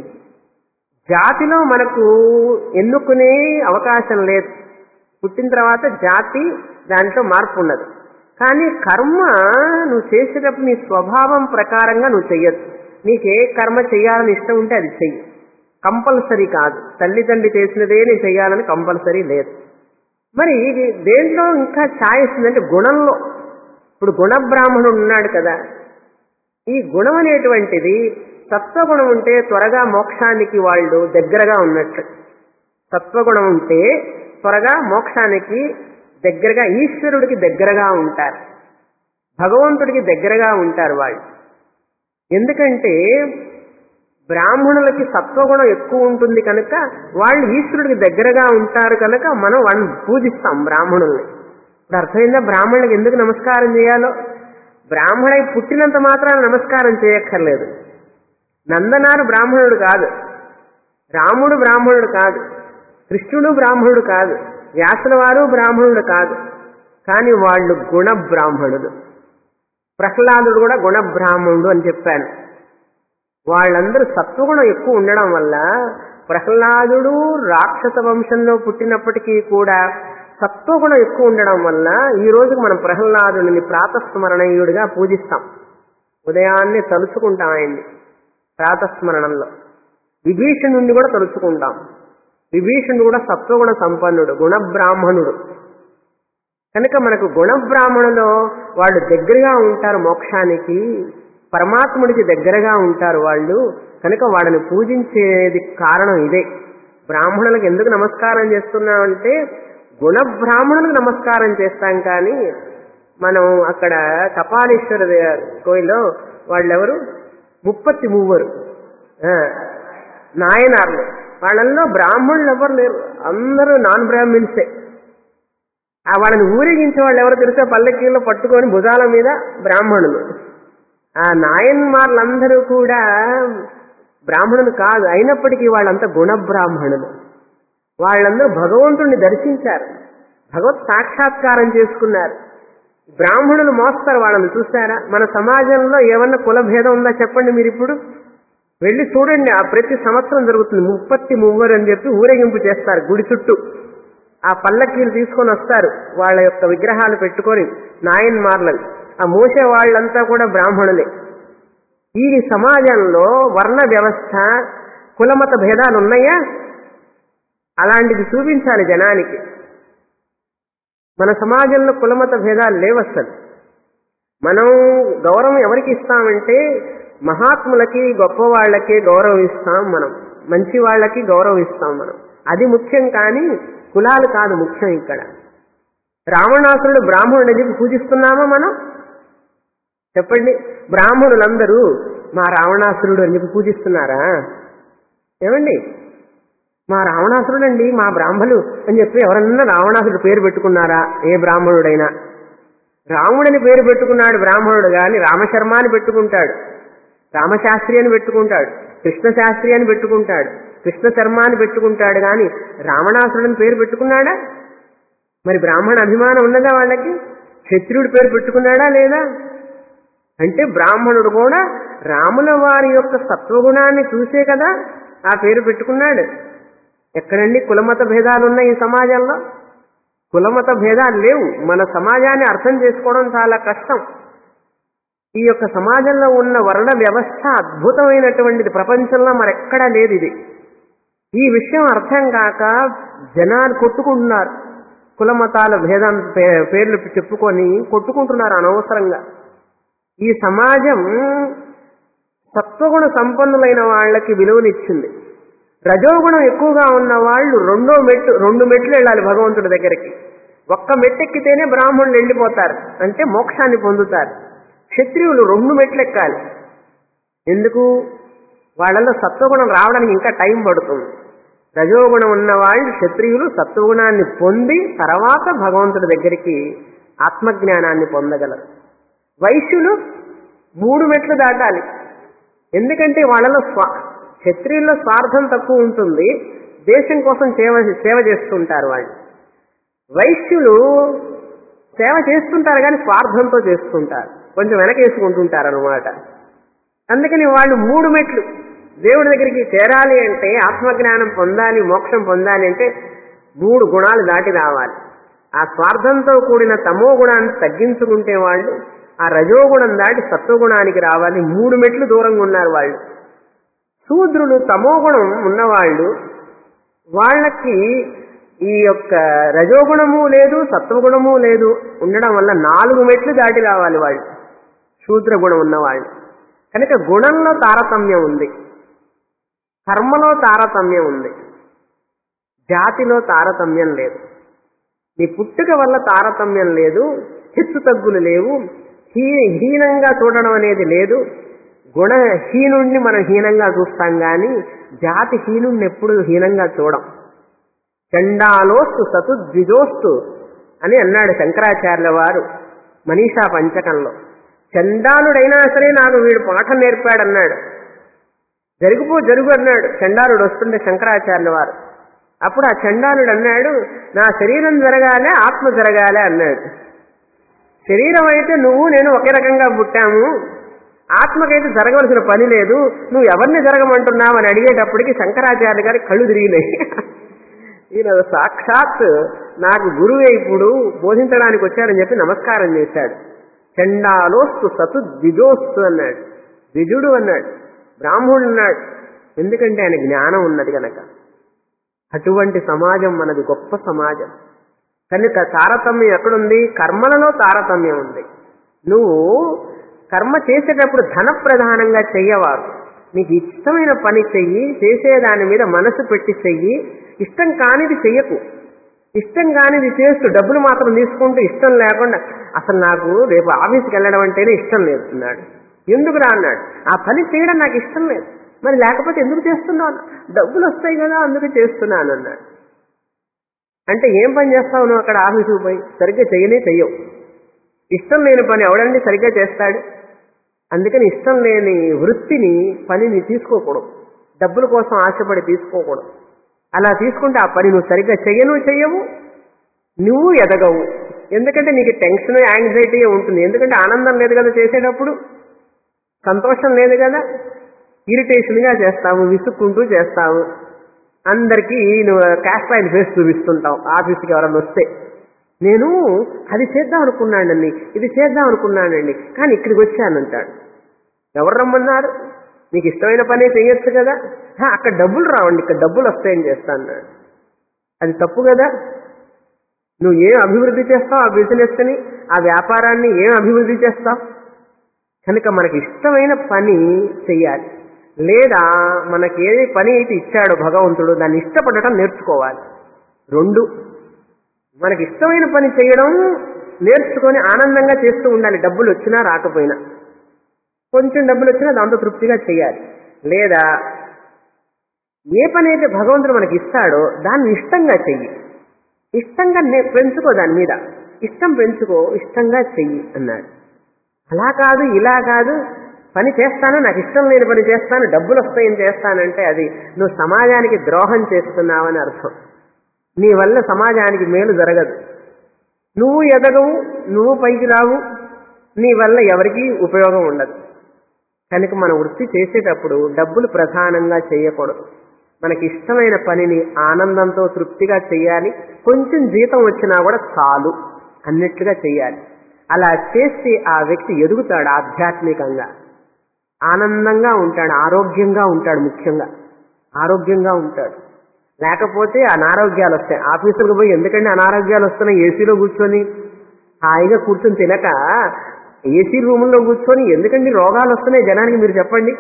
జాతిలో మనకు ఎన్నుకునే అవకాశం లేదు. పుట్టిన తర్వాత జాతి దాంట్లో మార్పు ఉన్నది. కానీ కర్మ నువ్వు చేసేటప్పుడు నీ స్వభావం ప్రకారంగా నువ్వు చెయ్యొచ్చు. నీకు ఏ కర్మ చేయాలని ఇష్టం ఉంటే అది చెయ్యి, కంపల్సరీ కాదు. తల్లిదండ్రి చేసినదే నేను చెయ్యాలని కంపల్సరీ లేదు. మరి దేంట్లో ఇంకా ఛాయిస్ ఉందంటే గుణంలో. ఇప్పుడు గుణబ్రాహ్మణుడు ఉన్నాడు కదా, ఈ గుణం అనేటువంటిది సత్వగుణం ఉంటే త్వరగా మోక్షానికి వాళ్ళు దగ్గరగా ఉన్నట్లు. సత్వగుణం ఉంటే త్వరగా మోక్షానికి దగ్గరగా, ఈశ్వరుడికి దగ్గరగా ఉంటారు, భగవంతుడికి దగ్గరగా ఉంటారు వాళ్ళు. ఎందుకంటే బ్రాహ్మణులకి సత్వగుణం ఎక్కువ ఉంటుంది కనుక వాళ్ళు ఈశ్వరుడికి దగ్గరగా ఉంటారు కనుక మనం వాళ్ళని పూజిస్తాం బ్రాహ్మణుల్ని. ఇప్పుడు అర్థమైందా బ్రాహ్మణులకు ఎందుకు నమస్కారం చేయాలో? బ్రాహ్మణై పుట్టినంత మాత్రాన నమస్కారం చేయక్కర్లేదు. నందనారు బ్రాహ్మణుడు కాదు, రాముడు బ్రాహ్మణుడు కాదు, కృష్ణుడు బ్రాహ్మణుడు కాదు, వ్యాసుల వారు బ్రాహ్మణుడు కాదు. కానీ వాళ్ళు గుణ బ్రాహ్మణుడు. ప్రహ్లాదుడు కూడా గుణ బ్రాహ్మణుడు అని చెప్పాను. వాళ్ళందరూ సత్వగుణం ఎక్కువ ఉండడం వల్ల, ప్రహ్లాదుడు రాక్షస వంశంలో పుట్టినప్పటికీ కూడా సత్వగుణం ఎక్కువ ఉండడం వల్ల ఈ రోజుకి మనం ప్రహ్లాదుని ప్రాతస్మరణీయుడిగా పూజిస్తాం. ఉదయాన్నే తలుచుకుంటాం ఆయన్ని ప్రాతస్మరణంలో. విభీషణుడిని కూడా తలుచుకుంటాం. విభీషణుడు కూడా సత్వగుణ సంపన్నుడు, గుణబ్రాహ్మణుడు. కనుక మనకు గుణబ్రాహ్మణులో వాళ్ళు దగ్గరగా ఉంటారు, మోక్షానికి పరమాత్ముడికి దగ్గరగా ఉంటారు వాళ్ళు. కనుక వాళ్ళని పూజించేది కారణం ఇదే. బ్రాహ్మణులకు ఎందుకు నమస్కారం చేస్తున్నామంటే గుణబ్రాహ్మణులకు నమస్కారం చేస్తాం. కానీ మనం అక్కడ కపాలీశ్వర కోయిలో వాళ్ళెవరు 33 నాయనార్లు, వాళ్ళల్లో బ్రాహ్మణులు ఎవరు లేరు, అందరూ నాన్ బ్రాహ్మిన్సే. వాళ్ళని ఊరేగించే వాళ్ళు ఎవరు తెలుసా? పల్లకీలో పట్టుకొని భుజాల మీద బ్రాహ్మణులు. ఆ నాయన్మార్లందరూ కూడా బ్రాహ్మణులు కాదు, అయినప్పటికీ వాళ్ళంతా గుణబ్రాహ్మణులు. వాళ్ళందరూ భగవంతుణ్ణి దర్శించారు, భగవత్ సాక్షాత్కారం చేసుకున్నారు. బ్రాహ్మణులు మోస్తారు వాళ్ళని, చూస్తారా? మన సమాజంలో ఏమన్నా కులభేదం ఉందా చెప్పండి మీరు. ఇప్పుడు వెళ్ళి చూడండి, ఆ ప్రతి సంవత్సరం జరుగుతుంది 33 అని చెప్పి ఊరేగింపు చేస్తారు గుడి చుట్టూ. ఆ పల్లకీలు తీసుకొని వస్తారు, వాళ్ళ యొక్క విగ్రహాలు పెట్టుకొని నాయన్మార్లని. ఆ మోసే వాళ్ళంతా కూడా బ్రాహ్మణులే. ఈ సమాజంలో వర్ణ వ్యవస్థ, కులమత భేదాలు ఉన్నాయా? అలాంటిది చూపించాలి జనానికి. మన సమాజంలో కులమత భేదాలు లేవు అసలు. మనం గౌరవం ఎవరికి ఇస్తామంటే మహాత్ములకి, గొప్ప వాళ్ళకి గౌరవం ఇస్తాం మనం, మంచి వాళ్ళకి గౌరవం ఇస్తాం మనం. అది ముఖ్యం, కానీ కులాలు కాదు ముఖ్యం. ఇక్కడ రావణాసురుడు బ్రాహ్మణుడు చెప్పి పూజిస్తున్నామా మనం? చెప్పండి. బ్రాహ్మణులందరూ మా రావణాసురుడు అని చెప్పి పూజిస్తున్నారా? ఏమండి, మా రావణాసురుడు అండి, మా బ్రాహ్మణులు అని చెప్పి ఎవరన్నా రావణాసురుడు పేరు పెట్టుకున్నారా? ఏ బ్రాహ్మణుడైనా రాముడని పేరు పెట్టుకున్నాడు బ్రాహ్మణుడు, కానీ రామశర్మ అని పెట్టుకుంటాడు, రామశాస్త్రి అని పెట్టుకుంటాడు, కృష్ణశాస్త్రి అని పెట్టుకుంటాడు, కృష్ణ శర్మ అని పెట్టుకుంటాడు. కానీ రావణాసురుడని పేరు పెట్టుకున్నాడా? మరి బ్రాహ్మణ అభిమానం ఉన్నదా వాళ్ళకి? క్షత్రియుడి పేరు పెట్టుకున్నాడా లేదా? అంటే బ్రాహ్మణుడు కూడా రాముల వారి యొక్క సత్వగుణాన్ని చూసే కదా ఆ పేరు పెట్టుకున్నాడు. ఎక్కడండి కులమత భేదాలు ఉన్నాయి ఈ సమాజంలో? కులమత భేదాలు లేవు. మన సమాజాన్ని అర్థం చేసుకోవడం చాలా కష్టం. ఈ యొక్క సమాజంలో ఉన్న వర్ణ వ్యవస్థ అద్భుతమైనటువంటిది, ప్రపంచంలో మరెక్కడా లేదు ఇది. ఈ విషయం అర్థం కాక జనాలు కొట్టుకుంటున్నారు. కులమతాల భేదం పేర్లు చెప్పుకొని కొట్టుకుంటున్నారు అనవసరంగా. ఈ సమాజం సత్వగుణ సంపన్నులైన వాళ్ళకి విలువనిచ్చింది. రజోగుణం ఎక్కువగా ఉన్న వాళ్ళు రెండు మెట్లు వెళ్ళాలి భగవంతుడి దగ్గరికి. ఒక్క మెట్టెక్కితేనే బ్రాహ్మణులు వెళ్ళిపోతారు, అంటే మోక్షాన్ని పొందుతారు. క్షత్రియులు 2 మెట్లు ఎక్కాలి. ఎందుకు? వాళ్ళలో సత్వగుణం రావడానికి ఇంకా టైం పడుతుంది. రజోగుణం ఉన్న వాళ్ళు క్షత్రియులు సత్వగుణాన్ని పొంది తర్వాత భగవంతుడి దగ్గరికి ఆత్మజ్ఞానాన్ని పొందగలరు. వైశ్యులు 3 మెట్లు దాటాలి. ఎందుకంటే వాళ్ళలో క్షత్రియుల్లో స్వార్థం తక్కువ ఉంటుంది, దేశం కోసం సేవ చేస్తుంటారు వాళ్ళు. వైశ్యులు సేవ చేస్తుంటారు కానీ స్వార్థంతో చేస్తుంటారు, కొంచెం వెనకేసుకుంటుంటారు అనమాట. అందుకని వాళ్ళు 3 మెట్లు దేవుడి దగ్గరికి చేరాలి అంటే, ఆత్మజ్ఞానం పొందాలి, మోక్షం పొందాలి అంటే 3 గుణాలు దాటి రావాలి. ఆ స్వార్థంతో కూడిన తమో గుణాన్ని తగ్గించుకుంటే వాళ్ళు ఆ రజోగుణం దాటి సత్వగుణానికి రావాలి. 3 మెట్లు దూరంగా ఉన్నారు వాళ్ళు. శూద్రులు తమోగుణం ఉన్నవాళ్ళు, వాళ్ళకి ఈ యొక్క రజోగుణము లేదు, సత్వగుణము లేదు ఉండడం వల్ల 4 మెట్లు దాటి రావాలి వాళ్ళు, శూద్ర గుణం ఉన్నవాళ్ళు. కనుక గుణంలో తారతమ్యం ఉంది, కర్మలో తారతమ్యం ఉంది, జాతిలో తారతమ్యం లేదు. నీ పుట్టుక వల్ల తారతమ్యం లేదు, హెచ్చు తగ్గులు లేవు, హీనంగా చూడడం అనేది లేదు. గుణహీనుణ్ణి మనం హీనంగా చూస్తాం కానీ జాతి హీనుణ్ణి ఎప్పుడు హీనంగా చూడం. చండాలోస్తు సతు ద్విజోస్తు అని అన్నాడు శంకరాచార్యుల వారు మనీషా పంచకంలో. చండాలుడైనా సరే నాకు వీడు పాఠం నేర్పాడన్నాడు. జరుగు అన్నాడు చండాలుడు వస్తుండే శంకరాచార్యుల వారు. అప్పుడు ఆ చండాలుడు అన్నాడు, నా శరీరం జరగాలే ఆత్మ జరగాలే అన్నాడు. శరీరం అయితే నువ్వు నేను ఒకే రకంగా పుట్టాము, ఆత్మకైతే జరగవలసిన పని లేదు, నువ్వు ఎవరిని జరగమంటున్నావు అని అడిగేటప్పటికి శంకరాచార్య గారి కళ్ళు తిరిగినాయి. ఈయన సాక్షాత్ నాకు గురువే ఇప్పుడు బోధించడానికి వచ్చారని చెప్పి నమస్కారం చేశాడు. చండాలోస్తు సతు ద్విజోస్తు అన్నాడు. ద్విజుడు అన్నాడు, బ్రాహ్మణుడు అన్నాడు. ఎందుకంటే ఆయన జ్ఞానం ఉన్నది కనుక. అటువంటి సమాజం మనది, గొప్ప సమాజం. కనుక తారతమ్యం ఎక్కడుంది? కర్మలలో తారతమ్యం ఉంది. నువ్వు కర్మ చేసేటప్పుడు ధన ప్రధానంగా చెయ్యవారు. నీకు ఇష్టమైన పని చెయ్యి, చేసేదాని మీద మనసు పెట్టి చెయ్యి, ఇష్టం కానిది చెయ్యకు. ఇష్టం కానిది చేస్తూ డబ్బులు మాత్రం తీసుకుంటూ ఇష్టం లేకుండా, అసలు నాకు రేపు ఆఫీస్కి వెళ్ళడం అంటేనే ఇష్టం లేదు అన్నాడు. ఎందుకు రా అన్నాడు, ఆ పని చేయడం నాకు ఇష్టం లేదు. మరి లేకపోతే ఎందుకు చేస్తున్నాను? డబ్బులు వస్తాయి కదా అందుకు చేస్తున్నాను అన్నాడు. అంటే ఏం పని చేస్తావు నువ్వు అక్కడ ఆఫీసుకు పోయి? సరిగ్గా చెయ్యవు. ఇష్టం లేని పని ఎవడండి సరిగ్గా చేస్తాడు? అందుకని ఇష్టం లేని వృత్తిని, పనిని తీసుకోకూడదు, డబ్బుల కోసం ఆశపడి తీసుకోకూడదు. అలా తీసుకుంటే ఆ పని నువ్వు సరిగ్గా చెయ్యవు, నువ్వు ఎదగవు. ఎందుకంటే నీకు టెన్షన్, యాంగ్జైటీ ఉంటుంది. ఎందుకంటే ఆనందం లేదు కదా చేసేటప్పుడు, సంతోషం లేదు కదా, ఇరిటేషన్గా చేస్తావు, విసుక్కుంటూ చేస్తావు. అందరికీ నువ్వు క్యాష్ పాయింట్ ఫేస్ చూపిస్తుంటావు. ఆఫీస్కి ఎవరైనా వస్తే, నేను అది చేద్దాం అనుకున్నానండి, ఇది చేద్దాం అనుకున్నానండి, కానీ ఇక్కడికి వచ్చానంటాడు. ఎవరు రమ్మన్నారు? నీకు ఇష్టమైన పనే చేయొచ్చు కదా. అక్కడ డబ్బులు రావండి, ఇక్కడ డబ్బులు వస్తాయని చేస్తాను. అది తప్పు కదా. నువ్వు ఏం అభివృద్ధి చేస్తావు ఆ బిజినెస్ని, ఆ వ్యాపారాన్ని ఏం అభివృద్ధి చేస్తావు? కనుక మనకి ఇష్టమైన పని చెయ్యాలి. లేదా మనకి ఏ పని అయితే ఇచ్చాడో భగవంతుడు దాన్ని ఇష్టపడటం నేర్చుకోవాలి. 2, మనకి ఇష్టమైన పని చేయడం నేర్చుకొని ఆనందంగా చేస్తూ ఉండాలి. డబ్బులు వచ్చినా రాకపోయినా, కొంచెం డబ్బులు వచ్చినా దాంతో తృప్తిగా చేయాలి. లేదా ఏ పని అయితే భగవంతుడు మనకి ఇస్తాడో దాన్ని ఇష్టంగా చెయ్యి, ఇష్టంగా పెంచుకో, దాని మీద ఇష్టం పెంచుకో, ఇష్టంగా చెయ్యి అన్నాడు. అలా కాదు ఇలా కాదు, పని చేస్తాను, నాకు ఇష్టం లేని పని చేస్తాను, డబ్బులు వస్తాయని చేస్తానంటే అది నువ్వు సమాజానికి ద్రోహం చేస్తున్నావని అర్థం. నీ వల్ల సమాజానికి మేలు జరగదు, నువ్వు ఎదగవు, నువ్వు పైకి రావు, నీ వల్ల ఎవరికీ ఉపయోగం ఉండదు. కనుక మన వృత్తి చేసేటప్పుడు డబ్బులు ప్రధానంగా చేయకూడదు. మనకి ఇష్టమైన పనిని ఆనందంతో తృప్తిగా చెయ్యాలి. కొంచెం జీతం వచ్చినా కూడా చాలు అన్నట్లుగా చెయ్యాలి. అలా చేస్తే ఆ వ్యక్తి ఎదుగుతాడు, ఆధ్యాత్మికంగా ఆనందంగా ఉంటాడు, ఆరోగ్యంగా ఉంటాడు. ముఖ్యంగా ఆరోగ్యంగా ఉంటాడు. లేకపోతే అనారోగ్యాలు వస్తాయి. ఆఫీసులకు పోయి ఎందుకంటే అనారోగ్యాలు వస్తున్నాయి? ఏసీలో కూర్చొని హాయిగా కూర్చొని తినక ఏసీ రూముల్లో కూర్చొని ఎందుకండి రోగాలు వస్తున్నాయి జనానికి? మీరు చెప్పండి.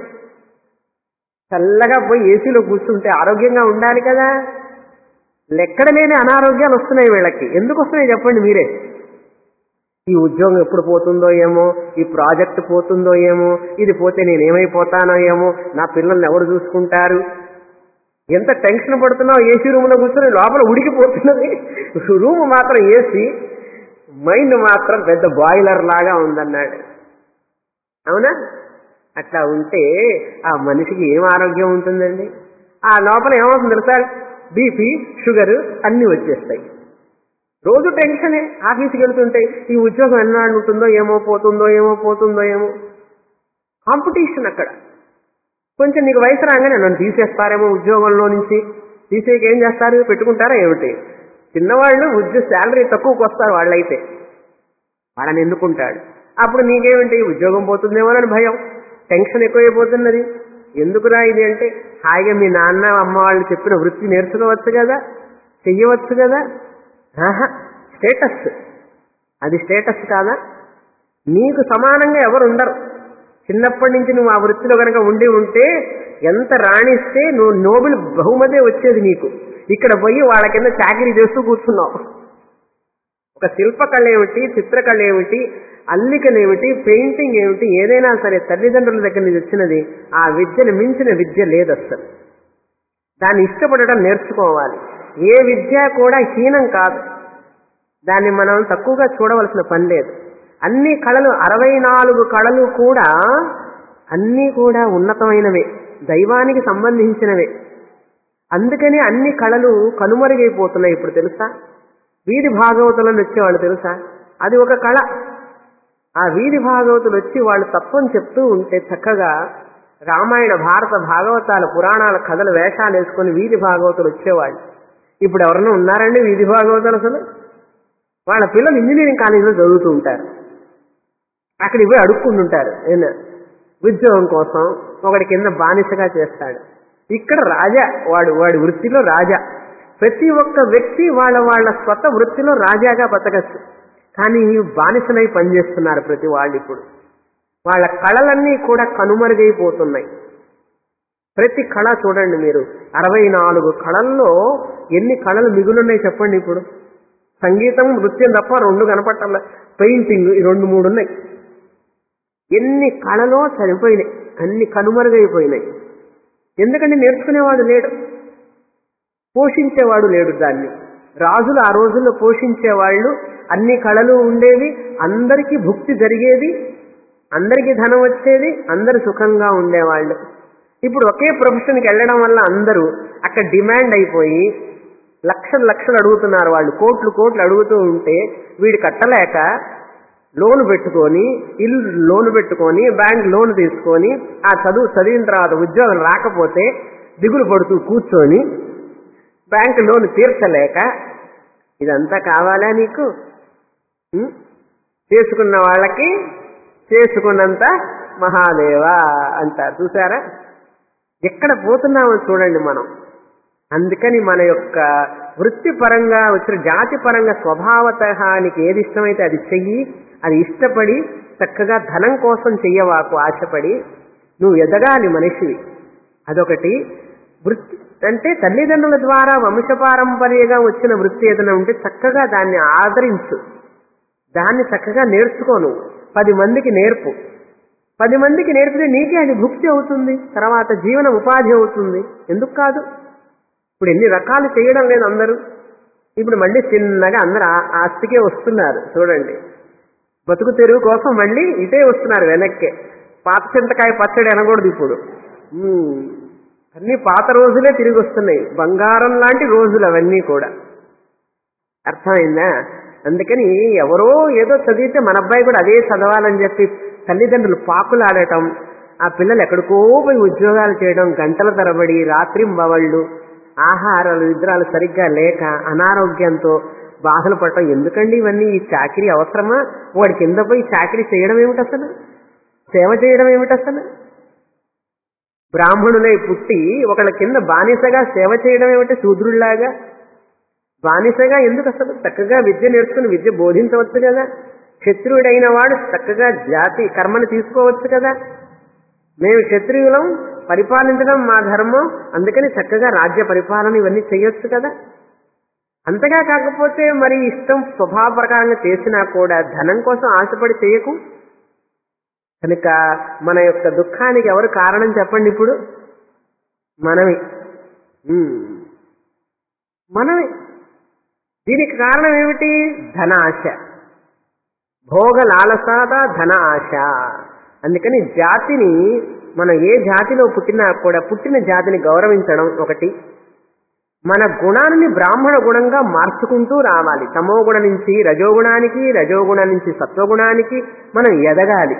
చల్లగా పోయి ఏసీలో కూర్చుంటే ఆరోగ్యంగా ఉండాలి కదా. లెక్కడ లేని అనారోగ్యాలు వస్తున్నాయి వీళ్ళకి. ఎందుకు వస్తున్నాయి చెప్పండి మీరే. ఈ ఉద్యోగం ఎప్పుడు పోతుందో ఏమో, ఈ ప్రాజెక్ట్ పోతుందో ఏమో, ఇది పోతే నేనేమైపోతానో ఏమో, నా పిల్లల్ని ఎవరు చూసుకుంటారు, ఎంత టెన్షన్ పడుతున్నావు. ఏసీ రూమ్లో కూర్చొని లోపల ఉడికిపోతున్నది. రూమ్ మాత్రం ఏసీ, మైండ్ మాత్రం పెద్ద బాయిలర్ లాగా ఉందన్నాడు. అవునా? అట్లా ఉంటే ఆ మనిషికి ఏం ఆరోగ్యం ఉంటుందండి? ఆ లోపల ఏమవుతుంది తెలుసా? బీపీ, షుగర్ అన్నీ వచ్చేస్తాయి. రోజు టెన్షనే. ఆఫీస్కి వెళ్తుంటే ఈ ఉద్యోగం ఎన్నాళ్ళు ఉంటుందో ఏమో, పోతుందో ఏమో, పోతుందో ఏమో, కాంపిటీషన్ అక్కడ. కొంచెం నీకు వయసు రాగానే నన్ను తీసేస్తారేమో ఉద్యోగంలో నుంచి. తీసేకి ఏం చేస్తారు? పెట్టుకుంటారా ఏమిటి? చిన్నవాళ్ళు శాలరీ తక్కువకి వస్తారు వాళ్ళైతే, వాళ్ళని ఎన్నుకుంటాడు. అప్పుడు నీకేమిటి? ఉద్యోగం పోతుందేమోనని భయం, టెన్షన్ ఎక్కువైపోతున్నది. ఎందుకురా ఇది అంటే, హాయిగా మీ నాన్న అమ్మ వాళ్ళు చెప్పిన వృత్తి నేర్చుకోవచ్చు కదా, చెయ్యవచ్చు కదా. స్టేటస్, అది స్టేటస్ కాదా? నీకు సమానంగా ఎవరు ఉండరు. చిన్నప్పటి నుంచి నువ్వు ఆ వృత్తిలో కనుక ఉంటే ఎంత రాణిస్తే నువ్వు నోబెల్ బహుమతే వచ్చేది నీకు. ఇక్కడ పోయి వాళ్ళ కింద చాకరీ చేస్తూ కూర్చున్నావు. ఒక శిల్పకళ ఏమిటి, చిత్రకళ ఏమిటి, అల్లికలేమిటి, పెయింటింగ్ ఏమిటి, ఏదైనా సరే తల్లిదండ్రుల దగ్గర నుంచి వచ్చినది. ఆ విద్యను మించిన విద్య లేదు అసలు. దాన్ని ఇష్టపడటం నేర్చుకోవాలి. ఏ విద్య కూడా హీనం కాదు, దాన్ని మనం తక్కువగా చూడవలసిన పని లేదు. అన్ని కళలు 64 కళలు కూడా అన్నీ కూడా ఉన్నతమైనవే, దైవానికి సంబంధించినవే. అందుకని అన్ని కళలు కనుమరుగైపోతున్నాయి ఇప్పుడు తెలుసా. వీధి భాగవతులను వచ్చేవాళ్ళు తెలుసా, అది ఒక కళ. ఆ వీధి భాగవతులు వచ్చి వాళ్ళు తత్వం చెప్తూ ఉంటే చక్కగా రామాయణ భారత భాగవతాల పురాణాల కథలు వేషాలు వేసుకొని వీధి భాగవతులు వచ్చేవాళ్ళు. ఇప్పుడు ఎవరన్నా ఉన్నారండి వీధి భాగవతాలు? అసలు వాళ్ళ పిల్లలు ఇంజనీరింగ్ కాలేజీలో చదువుతూ ఉంటారు, అక్కడికి పోయి అడుక్కుంటుంటారు ఉద్యోగం కోసం. ఒకటి కింద బానిసగా చేస్తాడు. ఇక్కడ రాజా, వాడి వృత్తిలో రాజా. ప్రతి ఒక్క వ్యక్తి వాళ్ళ స్వత వృత్తిలో రాజాగా బతకచ్చు. కానీ బానిసలై పనిచేస్తున్నారు ప్రతి వాళ్ళు. ఇప్పుడు వాళ్ళ కళలన్నీ కూడా కనుమరుగైపోతున్నాయి. ప్రతి కళ చూడండి మీరు, 64 కళల్లో ఎన్ని కళలు మిగులున్నాయి చెప్పండి. ఇప్పుడు సంగీతం, నృత్యం తప్ప 2 కనపట్టాల, పెయింటింగ్ ఈ 2-3 ఉన్నాయి. ఎన్ని కళలో సరిపోయినాయి, అన్ని కనుమరుగైపోయినాయి. ఎందుకంటే నేర్చుకునేవాడు లేడు, పోషించేవాడు లేడు దాన్ని. రాజులు ఆ రోజుల్లో పోషించేవాళ్ళు, అన్ని కళలు ఉండేవి, అందరికీ భుక్తి జరిగేది, అందరికీ ధనం వచ్చేది, అందరూ సుఖంగా ఉండేవాళ్ళు. ఇప్పుడు ఒకే ప్రొఫెషన్కి వెళ్ళడం వల్ల అందరూ అక్కడ డిమాండ్ అయిపోయి లక్షలు అడుగుతున్నారు వాళ్ళు, కోట్లు అడుగుతూ ఉంటే వీడు కట్టలేక లోన్ పెట్టుకొని, ఇల్లు లోన్ పెట్టుకొని, బ్యాంక్ లోన్ తీసుకొని, ఆ చదివిన తర్వాత ఉద్యోగం రాకపోతే దిగులు పడుతూ కూర్చొని బ్యాంక్ లోన్ తీర్చలేక, ఇదంతా కావాలా నీకు? చేసుకున్న వాళ్ళకి చేసుకున్నంత మహాదేవా అంటారు. చూసారా ఎక్కడ పోతున్నామో చూడండి మనం. అందుకని మన యొక్క వృత్తిపరంగా వచ్చిన జాతి పరంగా స్వభావతః నీకు ఏది ఇష్టమైతే అది చెయ్యి. అది ఇష్టపడి చక్కగా ధనం కోసం చెయ్యవాకు ఆశపడి. నువ్వు ఎదగాలి మనిషివి. అదొకటి. వృత్తి అంటే తల్లిదండ్రుల ద్వారా వంశపారంపర్యంగా వచ్చిన వృత్తి ఏదైనా ఉంటే చక్కగా దాన్ని ఆదరించు, దాన్ని చక్కగా నేర్చుకోను. 10 మందికి నేర్పు. 10 మందికి నేర్పితే నీకే అది భుక్తి అవుతుంది, తర్వాత జీవన ఉపాధి అవుతుంది. ఎందుకు కాదు? ఇప్పుడు ఎన్ని రకాలు చేయడం లేదు అందరూ. ఇప్పుడు మళ్ళీ చిన్నగా అందరూ ఆస్తికే వస్తున్నారు చూడండి. బతుకు తెరువు కోసం మళ్ళీ ఇటే వస్తున్నారు వెనక్కే. పాత చింతకాయ పచ్చడి అనకూడదు ఇప్పుడు. అన్ని పాత రోజులే తిరిగి వస్తున్నాయి. బంగారం లాంటి రోజులు అవన్నీ కూడా. అర్థమైందా? అందుకని ఎవరో ఏదో చదివితే మన అబ్బాయి కూడా అదే చదవాలని చెప్పి తల్లిదండ్రులు పాకులాడటం, ఆ పిల్లలు ఎక్కడికో పోయి ఉద్యోగాలు చేయడం, గంటల తరబడి రాత్రింబవళ్ళు, ఆహారాలు నిద్రాలు సరిగ్గా లేక అనారోగ్యంతో బాధలు పడటం. ఎందుకండి ఇవన్నీ? ఈ చాకరీ అవసరమా? వాడి కింద పోయి చాకరీ చేయడం ఏమిటి అసలు? సేవ చేయడం ఏమిటి అసలు? బ్రాహ్మణులై పుట్టి ఒకళ్ళ కింద బానిసగా సేవ చేయడం ఏమిటి? శూద్రుడిలాగా బానిసగా ఎందుకు? అసలు చక్కగా విద్య నేర్చుకుని విద్య బోధించవచ్చు కదా. క్షత్రియుడైన వాడు చక్కగా జాతి కర్మని తీసుకోవచ్చు కదా. మేము క్షత్రియులం, పరిపాలించడం మా ధర్మం, అందుకని చక్కగా రాజ్య పరిపాలన ఇవన్నీ చేయొచ్చు కదా. అంతగా కాకపోతే మరి ఇష్టం స్వభావ ప్రకారంగా చేసినా కూడా ధనం కోసం ఆశపడి చేయకు. కనుక మన యొక్క దుఃఖానికి ఎవరు కారణం చెప్పండి? ఇప్పుడు మనమే. మనమే. దీనికి కారణం ఏమిటి? ధన ఆశ, భోగ లాలసాద ధన ఆశ. అందుకని జాతిని మనం ఏ జాతిలో పుట్టినా కూడా పుట్టిన జాతిని గౌరవించడం ఒకటి. మన గుణాన్ని బ్రాహ్మణ గుణంగా మార్చుకుంటూ రావాలి. తమోగుణ నుంచి రజోగుణానికి, రజోగుణం నుంచి సత్వగుణానికి మనం ఎదగాలి.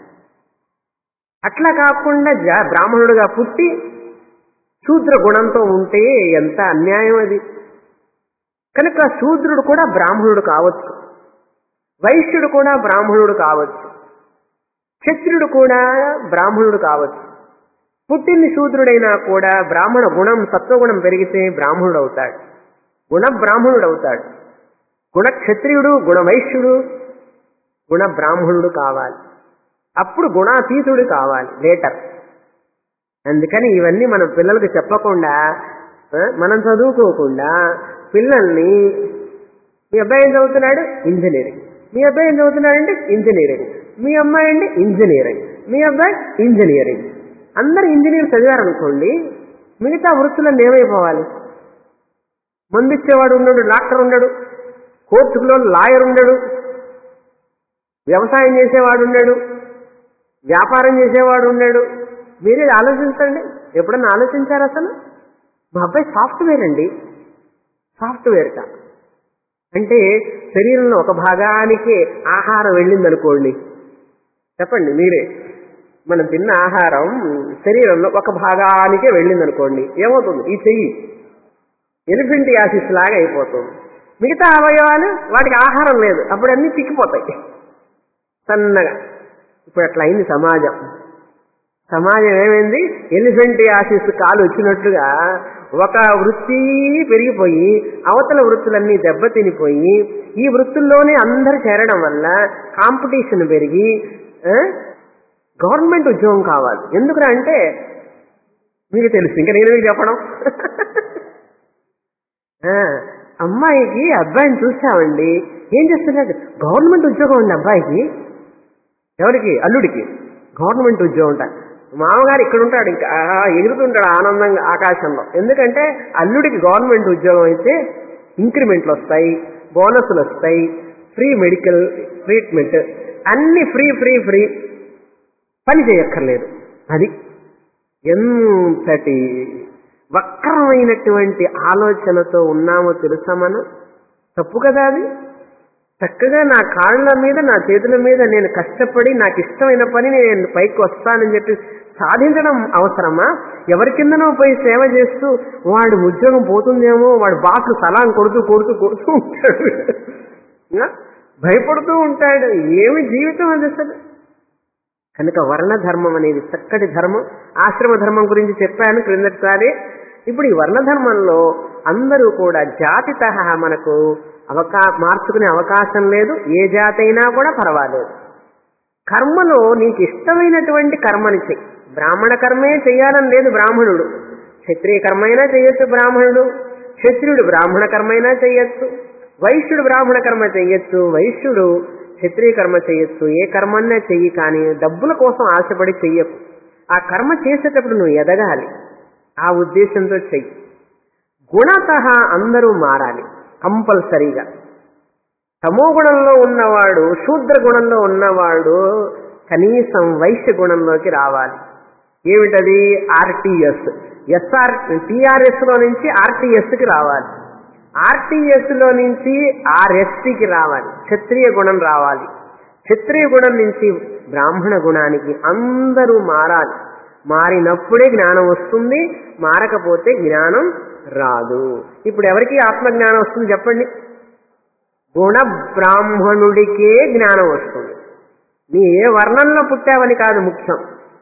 అట్లా కాకుండా బ్రాహ్మణుడుగా పుట్టి శూద్ర గుణంతో ఉంటే ఎంత అన్యాయం అది. కనుక శూద్రుడు కూడా బ్రాహ్మణుడు కావచ్చు, వైశ్యుడు కూడా బ్రాహ్మణుడు కావచ్చు, క్షత్రుడు కూడా బ్రాహ్మణుడు కావచ్చు. పుట్టింది శూద్రుడైనా కూడా బ్రాహ్మణ గుణం సత్వగుణం పెరిగితే బ్రాహ్మణుడు అవుతాడు, గుణ బ్రాహ్మణుడు అవుతాడు. గుణ క్షత్రియుడు, గుణ వైశ్యుడు, గుణ బ్రాహ్మణుడు కావాలి. అప్పుడు గుణాతీతుడు కావాలి లేటర్. అందుకని ఇవన్నీ మన పిల్లలకు చెప్పకుండా, మనం చదువుకోకుండా పిల్లల్ని, మీ అబ్బాయి ఏం చదువుతున్నాడు? ఇంజనీరింగ్. మీ అబ్బాయి ఏం చదువుతున్నాడంటే ఇంజనీరింగ్. మీ అమ్మాయి అంటే ఇంజనీరింగ్. మీ అబ్బాయి ఇంజనీరింగ్. అందరు ఇంజనీర్ చదివారనుకోండి, మిగతా వృత్తులను ఏమైపోవాలి? మందిచ్చేవాడు ఉన్నాడు, డాక్టర్ ఉన్నాడు, కోర్టులో లాయర్ ఉన్నాడు, వ్యవసాయం చేసేవాడు ఉన్నాడు, వ్యాపారం చేసేవాడు ఉన్నాడు. మీరే ఆలోచించండి. ఎప్పుడన్నా ఆలోచించారు అసలు? మా అబ్బాయి సాఫ్ట్వేర్ అండి. సాఫ్ట్వేర్ అంటే శరీరంలో ఒక భాగానికే ఆహారం వెళ్ళిందనుకోండి, చెప్పండి మీరే. మనం తిన్న ఆహారం శరీరంలో ఒక భాగానికే వెళ్ళిందనుకోండి, ఏమవుతుంది? ఈ చెయ్యి ఎలిఫెంటియాసిస్ లాగా అయిపోతుంది. మిగతా అవయవాలు వాటికి ఆహారం లేదు, అప్పుడు అన్నీ చిక్కిపోతాయి సన్నగా. ఇప్పుడు అట్లా అయింది సమాజం. సమాజం ఏమైంది? ఎలిఫెంటియాసిస్ కాలు వచ్చినట్లుగా ఒక వృత్తి పెరిగిపోయి అవతల వృత్తులన్నీ దెబ్బతినిపోయి ఈ వృత్తుల్లోనే అందరూ చేరడం వల్ల కాంపిటీషన్ పెరిగి గవర్నమెంట్ ఉద్యోగం కావాలి. ఎందుకురా అంటే మీకు తెలుసు, ఇంకా నేను మీకు చెప్పడం. అమ్మాయికి అబ్బాయిని చూసామండి, ఏం చేస్తున్నారు? గవర్నమెంట్ ఉద్యోగం ఉంది అబ్బాయికి. ఎవరికి? అల్లుడికి గవర్నమెంట్ ఉద్యోగం ఉంటా. మామగారు ఇక్కడ ఉంటాడు, ఇంకా ఎగురుతుంటాడు ఆనందంగా ఆకాశంలో. ఎందుకంటే అల్లుడికి గవర్నమెంట్ ఉద్యోగం అయితే ఇంక్రిమెంట్లు వస్తాయి, బోనస్లు వస్తాయి, ఫ్రీ మెడికల్ ట్రీట్మెంట్, అన్ని ఫ్రీ ఫ్రీ ఫ్రీ, పని చేయక్కర్లేదు. అది ఎంతటి వక్రమైనటువంటి ఆలోచనతో ఉన్నామో తెలుసా మనం? తప్పు కదా అది. చక్కగా నా కాళ్ళ మీద నా చేతుల మీద నేను కష్టపడి నాకు ఇష్టమైన పని నేను పైకి వస్తానని చెప్పి సాధించడం అవసరమా? ఎవరి కిందనో పోయి సేవ చేస్తూ వాడు ఉద్యోగం పోతుందేమో, వాడు బాసు సలాం కొడుతూ కొడుతూ కొడుతూ ఉంటాడు, భయపడుతూ ఉంటాడు. ఏమి జీవితం అది అసలు? కనుక వర్ణధర్మం అనేది చక్కటి ధర్మం. ఆశ్రమ ధర్మం గురించి చెప్పాను క్రిందటిసారి. ఇప్పుడు ఈ వర్ణధర్మంలో అందరూ కూడా జాతిత మనకు మార్చుకునే అవకాశం లేదు. ఏ జాతి అయినా కూడా పర్వాలేదు. కర్మలో నీకు ఇష్టమైనటువంటి కర్మని చెయ్యి. బ్రాహ్మణ కర్మే చెయ్యాలని లేదు. బ్రాహ్మణుడు క్షత్రియ కర్మ అయినా చెయ్యొచ్చు, బ్రాహ్మణుడు క్షత్రియుడు బ్రాహ్మణ కర్మ అయినా చెయ్యొచ్చు, వైశ్యుడు బ్రాహ్మణ కర్మ చెయ్యొచ్చు, వైశ్యుడు క్షత్రియ కర్మ చెయ్యొచ్చు. ఏ కర్మన్నా చెయ్యి, కానీ డబ్బుల కోసం ఆశపడి చెయ్యకు. ఆ కర్మ చేసేటప్పుడు నువ్వు ఎదగాలి, ఆ ఉద్దేశంతో చెయ్యి. గుణత అందరూ మారాలి కంపల్సరీగా. తమో గుణంలో ఉన్నవాడు, శూద్ర గుణంలో ఉన్నవాడు కనీసం వైశ్య గుణంలోకి రావాలి. ఏమిటది? ఆర్టీఎస్. టీఆర్ఎస్ లో నుంచి ఆర్టీఎస్కి రావాలి, ఆర్టీఎస్ లో నుంచి ఆర్ఎస్టీకి రావాలి, క్షత్రియ గుణం రావాలి. క్షత్రియ గుణం నుంచి బ్రాహ్మణ గుణానికి అందరూ మారాలి. మారినప్పుడే జ్ఞానం వస్తుంది, మారకపోతే జ్ఞానం రాదు. ఇప్పుడు ఎవరికి ఆత్మజ్ఞానం వస్తుంది చెప్పండి? గుణ బ్రాహ్మణుడికే జ్ఞానం వస్తుంది. నీ ఏ వర్ణంలో పుట్టావని కాదు ముఖ్యం,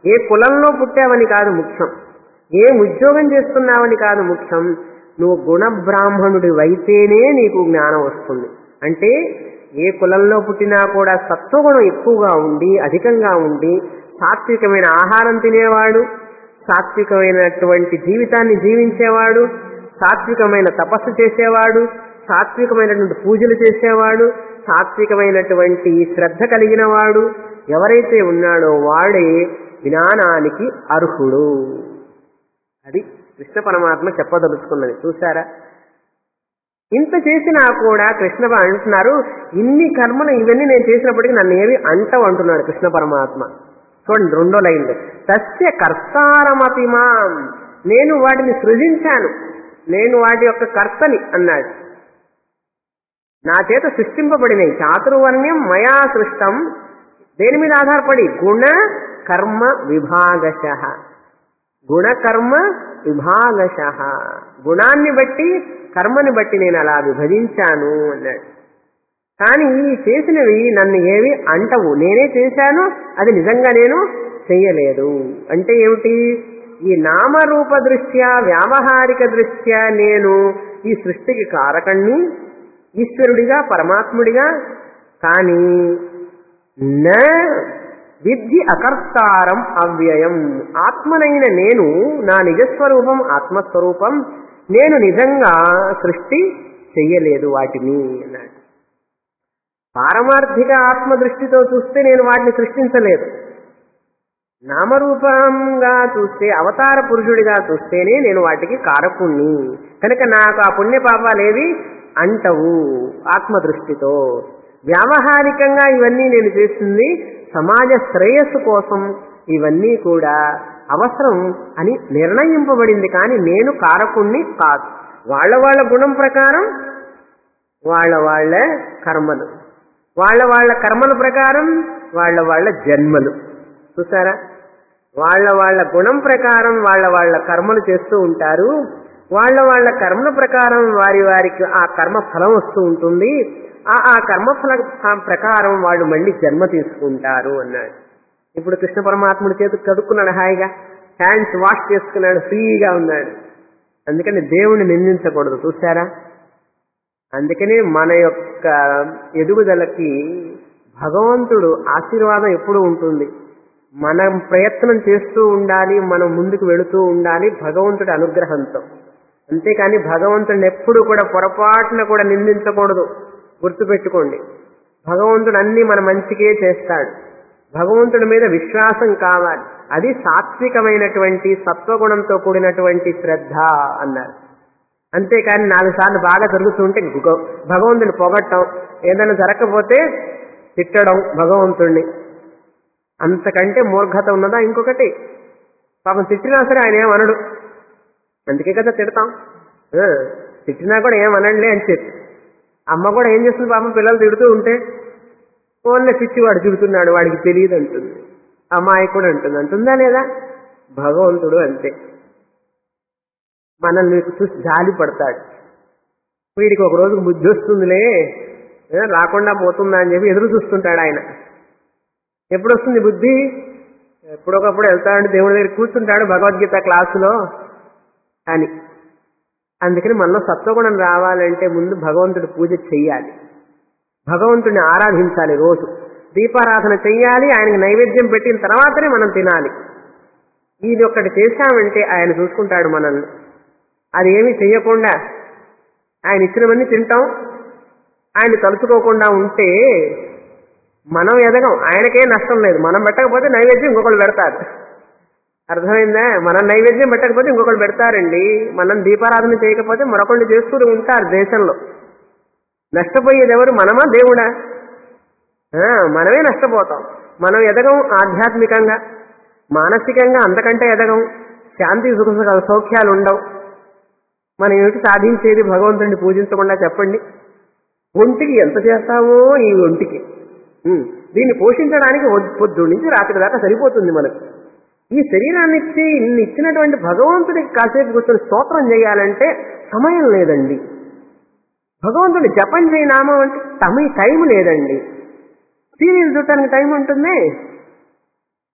ఏ కులంలో పుట్టావని కాదు ముఖ్యం, ఏం ఉద్యోగం చేస్తున్నావని కాదు ముఖ్యం, నువ్వు గుణబ్రాహ్మణుడివైతేనే నీకు జ్ఞానం వస్తుంది. అంటే ఏ కులంలో పుట్టినా కూడా సత్వగుణం ఎక్కువగా ఉండి అధికంగా ఉండి సాత్వికమైన ఆహారం తినేవాడు, సాత్వికమైనటువంటి జీవితాన్ని జీవించేవాడు, సాత్వికమైన తపస్సు చేసేవాడు, సాత్వికమైనటువంటి పూజలు చేసేవాడు, సాత్వికమైనటువంటి శ్రద్ధ కలిగిన వాడు ఎవరైతే ఉన్నాడో వాడే జ్ఞానానికి అర్హుడు. అది కృష్ణ పరమాత్మ చెప్పదలుచుకున్నది. చూసారా, ఇంత చేసినా కూడా కృష్ణ అంటున్నారు, ఇన్ని కర్మలు ఇవన్నీ నేను చేసినప్పటికీ నన్ను ఏవి అంటవు అంటున్నాడు కృష్ణ పరమాత్మ. చూడండి రెండో లైన్, తస్య కర్తారమపి మాం, నేను వాటిని సృజించాను, నేను వాటి యొక్క కర్తని అన్నాడు. నా చేత సృష్టింపబడినవి, చాతుర్వర్ణ్యం మయా సృష్టం, దేని మీద ఆధారపడి, గుణ కర్మ విభాగశః, గుణకర్మ విభాగశః, గుణాన్ని బట్టి కర్మని బట్టి నేను అలా విభజించాను అన్నాడు. కానీ ఈ చేసినవి నన్ను ఏవి అంటవు, నేనే చేశాను, అది నిజంగా నేను చెయ్యలేదు. అంటే ఏమిటి, ఈ నామరూప దృష్ట్యా వ్యావహారిక దృష్ట్యా నేను ఈ సృష్టికి కారకణ్ణి, ఈశ్వరుడిగా పరమాత్ముడిగా, కానీ న విద్ధి అకర్తారం అవ్యయం, ఆత్మనైన నేను, నా నిజస్వరూపం ఆత్మస్వరూపం, నేను నిజంగా సృష్టి చెయ్యలేదు వాటిని అన్నాడు. పారమార్థిక ఆత్మదృష్టితో చూస్తే నేను వాటిని సృష్టించలేదు, నామరూపంగా చూస్తే అవతార పురుషుడిగా చూస్తేనే నేను వాటికి కారకుణ్ణి, కనుక నాకు ఆ పుణ్యపాపాలేవి అంటవు ఆత్మదృష్టితో. వ్యావహారికంగా ఇవన్నీ నేను చేస్తుంది సమాజ శ్రేయస్సు కోసం, ఇవన్నీ కూడా అవసరం అని నిర్ణయింపబడింది, కానీ నేను కారకుణ్ణి కాదు. వాళ్ళ వాళ్ళ గుణం ప్రకారం వాళ్ళ వాళ్ళ కర్మలు, వాళ్ళ వాళ్ళ కర్మల ప్రకారం వాళ్ళ వాళ్ళ జన్మలు. చూసారా, వాళ్ళ వాళ్ళ గుణం ప్రకారం వాళ్ళ వాళ్ళ కర్మలు చేస్తూ ఉంటారు, వాళ్ళ వాళ్ళ కర్మల ప్రకారం వారికి ఆ కర్మ ఫలం వస్తూ ఉంటుంది, ఆ కర్మఫల ప్రకారం వాళ్ళు మళ్ళీ జన్మ తీసుకుంటారు అన్నాడు. ఇప్పుడు కృష్ణ పరమాత్ముడి చేతికి చదువుకున్నాడు, హాయిగా హ్యాండ్స్ వాష్ చేసుకున్నాడు, ఫ్రీగా ఉన్నాడు. అందుకని దేవుణ్ణి నిందించకూడదు. చూసారా, అందుకనే మన యొక్క ఎదుగుదలకి భగవంతుడు ఆశీర్వాదం ఎప్పుడూ ఉంటుంది. మనం ప్రయత్నం చేస్తూ ఉండాలి, మనం ముందుకు వెళుతూ ఉండాలి భగవంతుడి అనుగ్రహంతో. అంతేకాని భగవంతుడిని ఎప్పుడు కూడా పొరపాటున కూడా నిందించకూడదు. గుర్తుపెట్టుకోండి, భగవంతుడు అన్ని మన మంచికే చేస్తాడు. భగవంతుడి మీద విశ్వాసం కావాలి, అది సాత్వికమైనటువంటి సత్వగుణంతో కూడినటువంటి శ్రద్ధ అన్నారు. అంతేకాని 4 సార్లు బాగా జరుగుతుంటే భగవంతుని పొగట్టం, ఏదైనా జరగకపోతే తిట్టడం భగవంతుణ్ణి, అంతకంటే మూర్ఘత ఉన్నదా ఇంకొకటి? పాపం తిట్టినా సరే ఆయన ఏమనడు, అందుకే కదా తిడతాం. తిట్టినా కూడా ఏమనండిలే అని చెప్పి. అమ్మ కూడా ఏం చేస్తుంది పాపం, పిల్లలు తిడుతూ ఉంటే ఓన్లీ పిచ్చివాడు తిడుతున్నాడు వాడికి తెలియదు అంటుంది, అమ్మాయి కూడా అంటుంది. అంటుందా లేదా? భగవంతుడు అంతే, మనల్ని చూసి జాలి పడతాడు. వీడికి ఒక రోజు బుద్ధి వస్తుందిలే, రాకుండా పోతుందా అని చెప్పి ఎదురు చూస్తుంటాడు ఆయన. ఎప్పుడు వస్తుంది బుద్ధి? ఎప్పుడొకప్పుడు వెళ్తాడు దేవుడి దగ్గర కూర్చుంటాడు భగవద్గీత క్లాసులో అని. అందుకని మనలో సత్వగుణం రావాలంటే ముందు భగవంతుడి పూజ చెయ్యాలి, భగవంతుడిని ఆరాధించాలి, రోజు దీపారాధన చెయ్యాలి, ఆయనకి నైవేద్యం పెట్టిన తర్వాతనే మనం తినాలి. ఇది ఒక్కటి చేశామంటే ఆయన చూసుకుంటాడు మనల్ని. అది ఏమీ చెయ్యకుండా ఆయన ఇచ్చినవన్నీ తింటాం, ఆయన తలుచుకోకుండా ఉంటే మనం ఎదగం, ఆయనకే నష్టం లేదు. మనం పెట్టకపోతే నైవేద్యం ఇంకొకళ్ళు పెడతారు, అర్థమైందా? మనం నైవేద్యం పెట్టకపోతే ఇంకొకళ్ళు పెడతారండి, మనం దీపారాధన చేయకపోతే మరొకళ్ళు చేస్తూ ఉంటారు దేశంలో. నష్టపోయేది ఎవరు? మనమా దేవుడా? మనమే నష్టపోతాం. మనం ఎదగం ఆధ్యాత్మికంగా, మానసికంగా అంతకంటే ఎదగం, శాంతి సుఖ సౌఖ్యాలు ఉండవు. మనం ఏమిటి సాధించేది భగవంతుడిని పూజించకుండా? చెప్పండి. ఒంటికి ఎంత చేస్తామో ఈ ఒంటికి, దీన్ని పోషించడానికి పొద్దు నుంచి రాత్రి దాకా సరిపోతుంది మనకు. ఈ శరీరాన్ని ఇచ్చినటువంటి భగవంతుడికి కాసేపు కూర్చొని స్తోత్రం చేయాలంటే సమయం లేదండి. భగవంతుడి జపం చేయనామం అంటే టైం లేదండి. సీరియల్ చూడటానికి టైం ఉంటుంది,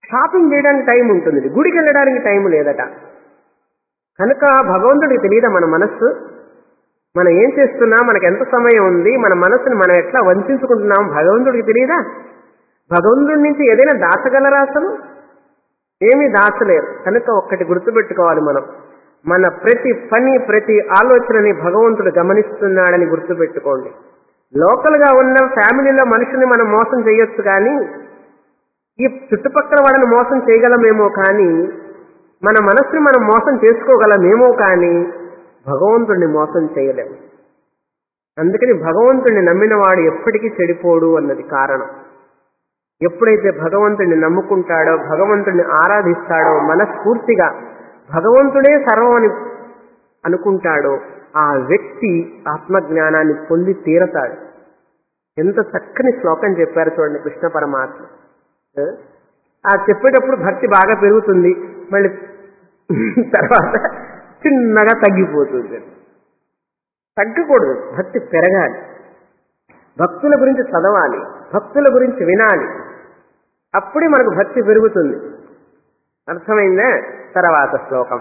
షాపింగ్ చేయడానికి టైం ఉంటుంది, గుడికి వెళ్ళడానికి టైం లేదట. కనుక భగవంతుడికి తెలియదా మన మనస్సు, మనం ఏం చేస్తున్నాం, మనకు ఎంత సమయం ఉంది, మన మనస్సుని మనం ఎట్లా వంచుకుంటున్నాం భగవంతుడికి తెలియదా? భగవంతుడి నుంచి ఏదైనా దాచగలరా అసలు? ఏమీ దాచలేరు. కనుక ఒక్కటి గుర్తుపెట్టుకోవాలి, మనం మన ప్రతి పని ప్రతి ఆలోచనని భగవంతుడు గమనిస్తున్నాడని గుర్తుపెట్టుకోండి. లోకల్గా ఉన్న ఫ్యామిలీలో మనుషుల్ని మనం మోసం చేయొచ్చు, కానీ ఈ చుట్టుపక్కల వాళ్ళని మోసం చేయగలమేమో, కానీ మన మనస్సుని మనం మోసం చేసుకోగలమేమో, కానీ భగవంతుడిని మోసం చేయలేము. అందుకని భగవంతుడిని నమ్మినవాడు ఎప్పటికీ చెడిపోడు అన్నది కారణం. ఎప్పుడైతే భగవంతుడిని నమ్ముకుంటాడో, భగవంతుడిని ఆరాధిస్తాడో, మనస్ఫూర్తిగా భగవంతుడే సర్వం అని అనుకుంటాడో, ఆ వ్యక్తి ఆత్మజ్ఞానాన్ని పొంది తీరతాడు. ఎంత చక్కని శ్లోకం చెప్పారు చూడండి కృష్ణ పరమాత్మ. ఆ చెప్పేటప్పుడు భక్తి బాగా పెరుగుతుంది, మళ్ళీ తర్వాత చిన్నగా తగ్గిపోతుంది. తగ్గకూడదు, భక్తి పెరగాలి. భక్తుల గురించి చదవాలి, భక్తుల గురించి వినాలి, అప్పుడే మనకు భక్తి పెరుగుతుంది. అర్థమైందా? తర్వాత శ్లోకం.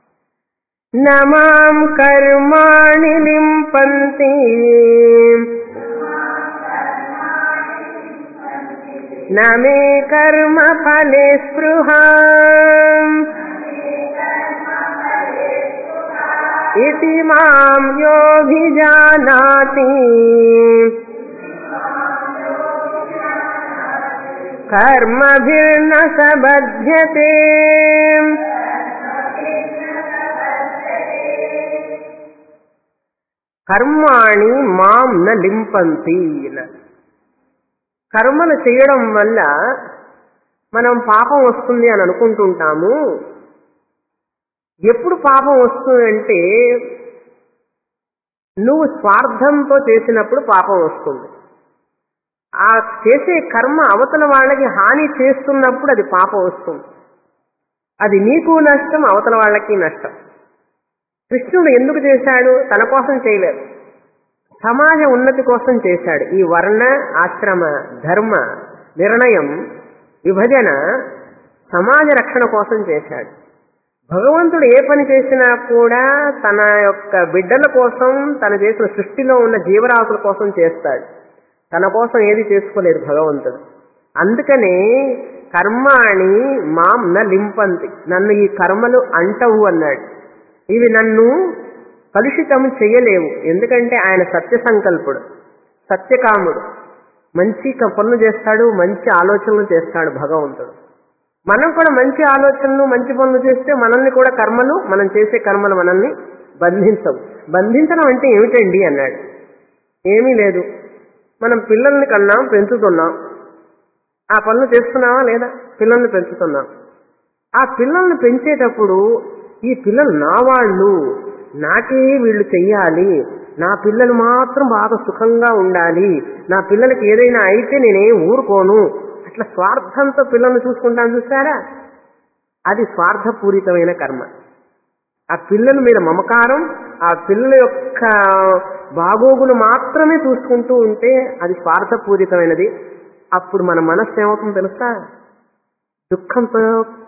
నమాం కర్మాణి లింపంతి నమే కర్మ ఫలే స్పృహా ఇతి మాం యోభిజానాతి కర్మభిర్న సబధ్యతే. కర్మాణి మాం న లింపంతి. కర్మలు చేయడం వల్ల మనం పాపం వస్తుంది అని అనుకుంటుంటాము. ఎప్పుడు పాపం వస్తుందంటే నువ్వు స్వార్థంతో చేసినప్పుడు పాపం వస్తుంది. ఆ చేసే కర్మ అవతల వాళ్ళకి హాని చేస్తున్నప్పుడు అది పాపం వస్తుంది. అది నీకు నష్టం, అవతల వాళ్ళకి నష్టం. కృష్ణుడు ఎందుకు చేశాడు? తన కోసం చేయలేదు, సమాజ ఉన్నతి కోసం చేశాడు. ఈ వర్ణ ఆశ్రమ ధర్మ నిర్ణయం విభజన సమాజ రక్షణ కోసం చేశాడు. భగవంతుడు ఏ పని చేసినా కూడా తన యొక్క బిడ్డల కోసం, తన చేసిన సృష్టిలో ఉన్న జీవరాశుల కోసం చేస్తాడు. తన కోసం ఏది చేసుకోలేదు భగవంతుడు. అందుకనే కర్మాణి మాం న లింపంతి, నన్ను ఈ కర్మలు అంటవు అన్నాడు. ఇవి నన్ను కలుషితం చెయ్యలేవు. ఎందుకంటే ఆయన సత్య సంకల్పుడు, సత్యకాముడు, మంచి పనులు చేస్తాడు, మంచి ఆలోచనలు చేస్తాడు భగవంతుడు. మనం కూడా మంచి ఆలోచనలు మంచి పనులు చేస్తే మనల్ని కూడా కర్మలు, మనం చేసే కర్మలు మనల్ని బంధించవు. బంధించడం అంటే ఏమిటండి అన్నాడు. ఏమీ లేదు, మనం పిల్లల్ని కన్నాం, పెంచుతున్నాం, ఆ పనులు చేస్తున్నావా లేదా? పిల్లల్ని పెంచుతున్నాం. ఆ పిల్లల్ని పెంచేటప్పుడు ఈ పిల్లలు నా వాళ్ళు, నాకే వీళ్ళు చెయ్యాలి, నా పిల్లలు మాత్రం బాగా సుఖంగా ఉండాలి, నా పిల్లలకి ఏదైనా అయితే నేనేం ఊరుకోను, అట్లా స్వార్థంతో పిల్లల్ని చూసుకుంటాను చూసారా? అది స్వార్థపూరితమైన కర్మ. ఆ పిల్లల మీద మమకారం, ఆ పిల్లల యొక్క బాగోగులు మాత్రమే చూసుకుంటూ ఉంటే అది స్వార్థపూరితమైనది. అప్పుడు మన మనస్సు ఏమవుతుందో తెలుసా? దుఃఖంతో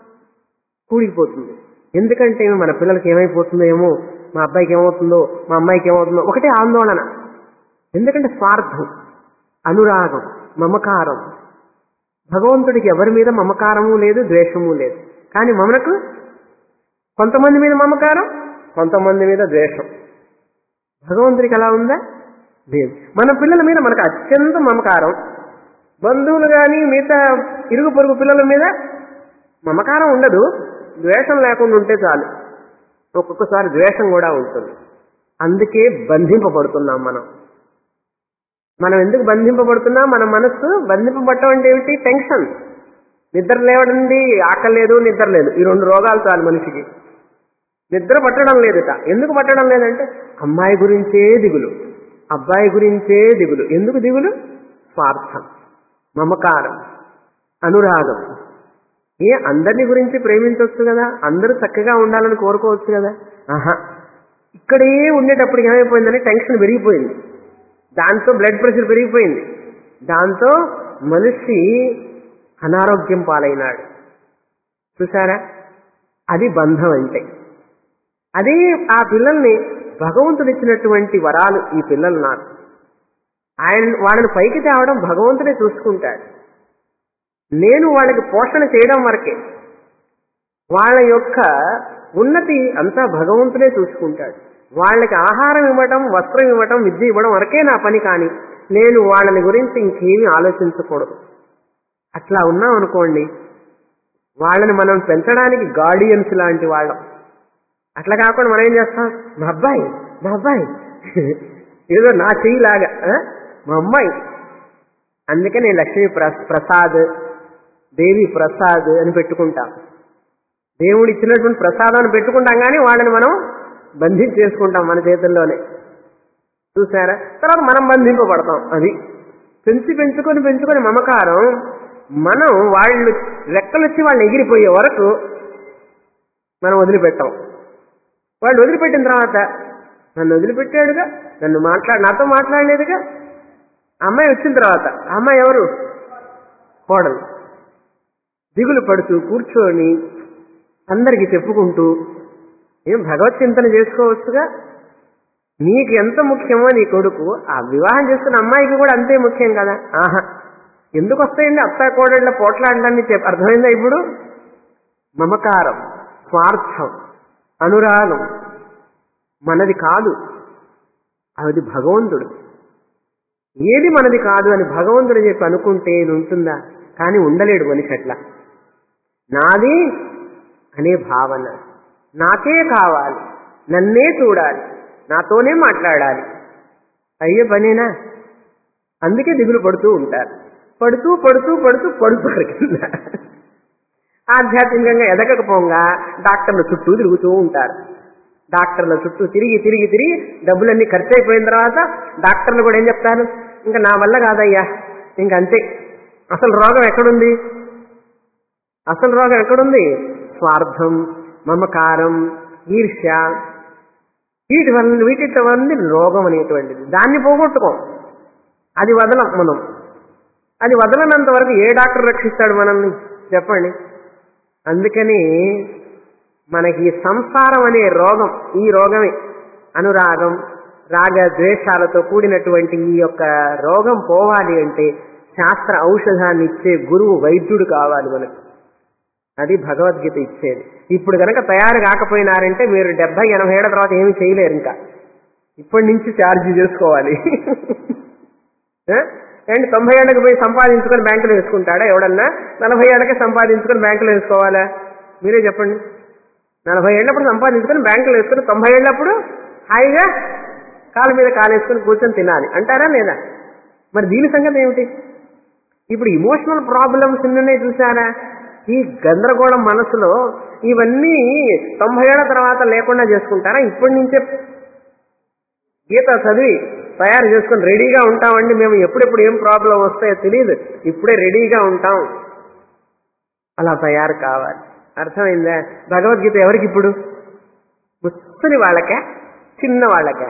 కూడిపోతుంది. ఎందుకంటే మన పిల్లలకి ఏమైపోతుందో ఏమో, మా అబ్బాయికి ఏమవుతుందో, మా అమ్మాయికి ఏమవుతుందో, ఒకటే ఆందోళన. ఎందుకంటే స్వార్థం, అనురాగం, మమకారం. భగవంతుడికి ఎవరి మీద మమకారము లేదు, ద్వేషము లేదు. కానీ మనకు కొంతమంది మీద మమకారం, కొంతమంది మీద ద్వేషం. భగవంతుడికి అలా ఉందా? లేదు. మన పిల్లల మీద మనకు అత్యంత మమకారం, బంధువులు కానీ మిగతా ఇరుగు పొరుగు పిల్లల మీద మమకారం ఉండదు, ద్వేషం లేకుండా ఉంటే చాలు. ఒక్కొక్కసారి ద్వేషం కూడా ఉంటుంది. అందుకే బంధింపబడుతున్నాం మనం. మనం ఎందుకు బంధింపబడుతున్నాం? మన మనస్సు బంధింపబడటం అంటే ఏమిటి? టెన్షన్. నిద్ర లేవడండి, ఆకలి లేదు, నిద్ర లేదు, ఈ రెండు రోగాలు చాలు మనిషికి. నిద్ర పట్టడం లేదుట. ఎందుకు పట్టడం లేదంటే అమ్మాయి గురించే దిగులు, అబ్బాయి గురించే దిగులు. ఎందుకు దిగులు? స్వార్థం, మమకారం, అనురాగం. అందరిని గురించి ప్రేమించవచ్చు కదా, అందరూ చక్కగా ఉండాలని కోరుకోవచ్చు కదా. ఆహా, ఇక్కడే ఉండేటప్పుడు ఏమైపోయిందని టెన్షన్ పెరిగిపోయింది, దాంతో బ్లడ్ ప్రెషర్ పెరిగిపోయింది, దాంతో మనిషి అనారోగ్యం పాలైనాడు. చూసారా, అది బంధం అంటే. అదే ఆ పిల్లల్ని భగవంతుడు ఇచ్చినటువంటి వరాలు ఈ పిల్లలు నాకు. వాళ్ళని పైకి తేవడం భగవంతుడే చూసుకుంటాడు. నేను వాళ్ళకి పోషణ చేయడం వరకే. వాళ్ళ యొక్క ఉన్నతి అంతా భగవంతుడే చూసుకుంటాడు. వాళ్ళకి ఆహారం ఇవ్వడం, వస్త్రం ఇవ్వడం, విద్య ఇవ్వడం వరకే నా పని. కానీ నేను వాళ్ళని గురించి ఇంకేమీ ఆలోచించకూడదు. అట్లా ఉన్నాం అనుకోండి, వాళ్ళని మనం పెంచడానికి గార్డియన్స్ లాంటి వాళ్ళం. అట్లా కాకుండా మనం ఏం చేస్తాం, మా అబ్బాయి ఏదో నా చెయ్యిలాగా మా అమ్మాయి. అందుకని లక్ష్మీ ప్రసాద్, దేవి ప్రసాద్ అని పెట్టుకుంటాం. దేవుడు ఇచ్చినటువంటి ప్రసాదాన్ని పెట్టుకుంటాం, కానీ వాళ్ళని మనం బంధించేసుకుంటాం మన చేతుల్లోనే. చూసారా, తర్వాత మనం బంధింపబడతాం. అది పెంచుకొని మమకారం. మనం వాళ్ళు రెక్కలొచ్చి వాళ్ళు ఎగిరిపోయే వరకు మనం వదిలిపెట్టాం. వాళ్ళు వదిలిపెట్టిన తర్వాత నన్ను వదిలిపెట్టాడుగా, నాతో మాట్లాడలేదుగా. అమ్మాయి వచ్చిన తర్వాత, అమ్మాయి ఎవరు? కోడలు. దిగులు పడుతూ కూర్చొని అందరికీ చెప్పుకుంటూ ఏం భగవత్ చింతన చేసుకోవచ్చుగా. నీకు ఎంత ముఖ్యమో నీ కొడుకు, ఆ వివాహం చేసుకున్న అమ్మాయికి కూడా అంతే ముఖ్యం కదా. ఆహా, ఎందుకు వస్తాయండి అత్తా కోడళ్ళ పోట్లాడడాన్ని అర్థమైందా ఇప్పుడు? మమకారం, స్వార్థం, అనురాగం మనది కాదు, అది భగవంతుడు. ఏది మనది కాదు అని భగవంతుడు చెప్పి అనుకుంటే ఉంటుందా? కానీ ఉండలేడు మనిషి అట్లా. నాది అనే భావన, నాకే కావాలి, నన్నే చూడాలి, నాతోనే మాట్లాడాలి, అయ్యే పనేనా? అందుకే దిగులు పడుతూ ఉంటారు. పడుతారు కింద. ఆధ్యాత్మికంగా ఎదగకపోగా డాక్టర్ల చుట్టూ తిరుగుతూ ఉంటారు. డాక్టర్ల చుట్టూ తిరిగి డబ్బులన్నీ ఖర్చు అయిపోయిన తర్వాత డాక్టర్లు కూడా ఏం చెప్తారు, ఇంకా నా వల్ల కాదయ్యా, ఇంకంతే. అసలు రోగం ఎక్కడుంది? స్వార్థం, మమకారం, ఈర్ష్య, వీటితో ఉంది రోగం అనేటువంటిది. దాన్ని పోగొట్టుకోం, అది వదలం మనం. అది వదలనంత వరకు ఏ డాక్టర్ రక్షిస్తాడు మనల్ని చెప్పండి? అందుకని మనకి సంసారం అనే రోగం, ఈ రోగమే అనురాగం, రాగ ద్వేషాలతో కూడినటువంటి ఈ యొక్క రోగం పోవాలి అంటే శాస్త్ర ఔషధాన్ని ఇచ్చే గురువు, వైద్యుడు కావాలి మనకు. అది భగవద్గీత ఇచ్చేది. ఇప్పుడు కనుక తయారు కాకపోయినారంటే మీరు 70-80 ఏళ్ల తర్వాత ఏమీ చేయలేరు. ఇంకా ఇప్పటి నుంచి ఛార్జీ చేసుకోవాలి. అండ్ 90 ఏళ్ళకి పోయి సంపాదించుకొని బ్యాంకులో వేసుకుంటాడా ఎవడన్నా? 40 ఏళ్ళకే సంపాదించుకొని బ్యాంకులో వేసుకోవాలా? మీరే చెప్పండి. 40 ఏళ్ళప్పుడు సంపాదించుకొని బ్యాంకులో వేసుకొని 90 ఏళ్ళప్పుడు హాయిగా కాలు మీద కాలేసుకొని కూర్చొని తినాలి అంటారా లేదా? మరి దీని సంగతి ఏమిటి? ఇప్పుడు ఇమోషనల్ ప్రాబ్లమ్స్ ఉన్నాయి చూసారా? ఈ గందరగోళం మనసులో ఇవన్నీ 90 ఏళ్ల తర్వాత లేకుండా చేసుకుంటారా? ఇప్పటి నుంచే గీత చదివి తయారు చేసుకొని రెడీగా ఉంటామండి మేము, ఎప్పుడెప్పుడు ఏం ప్రాబ్లం వస్తాయో తెలియదు, ఇప్పుడే రెడీగా ఉంటాం. అలా తయారు కావాలి. అర్థమైందా? భగవద్గీత ఎవరికి ఇప్పుడు? ముసలి వాళ్ళకే, చిన్నవాళ్ళకి.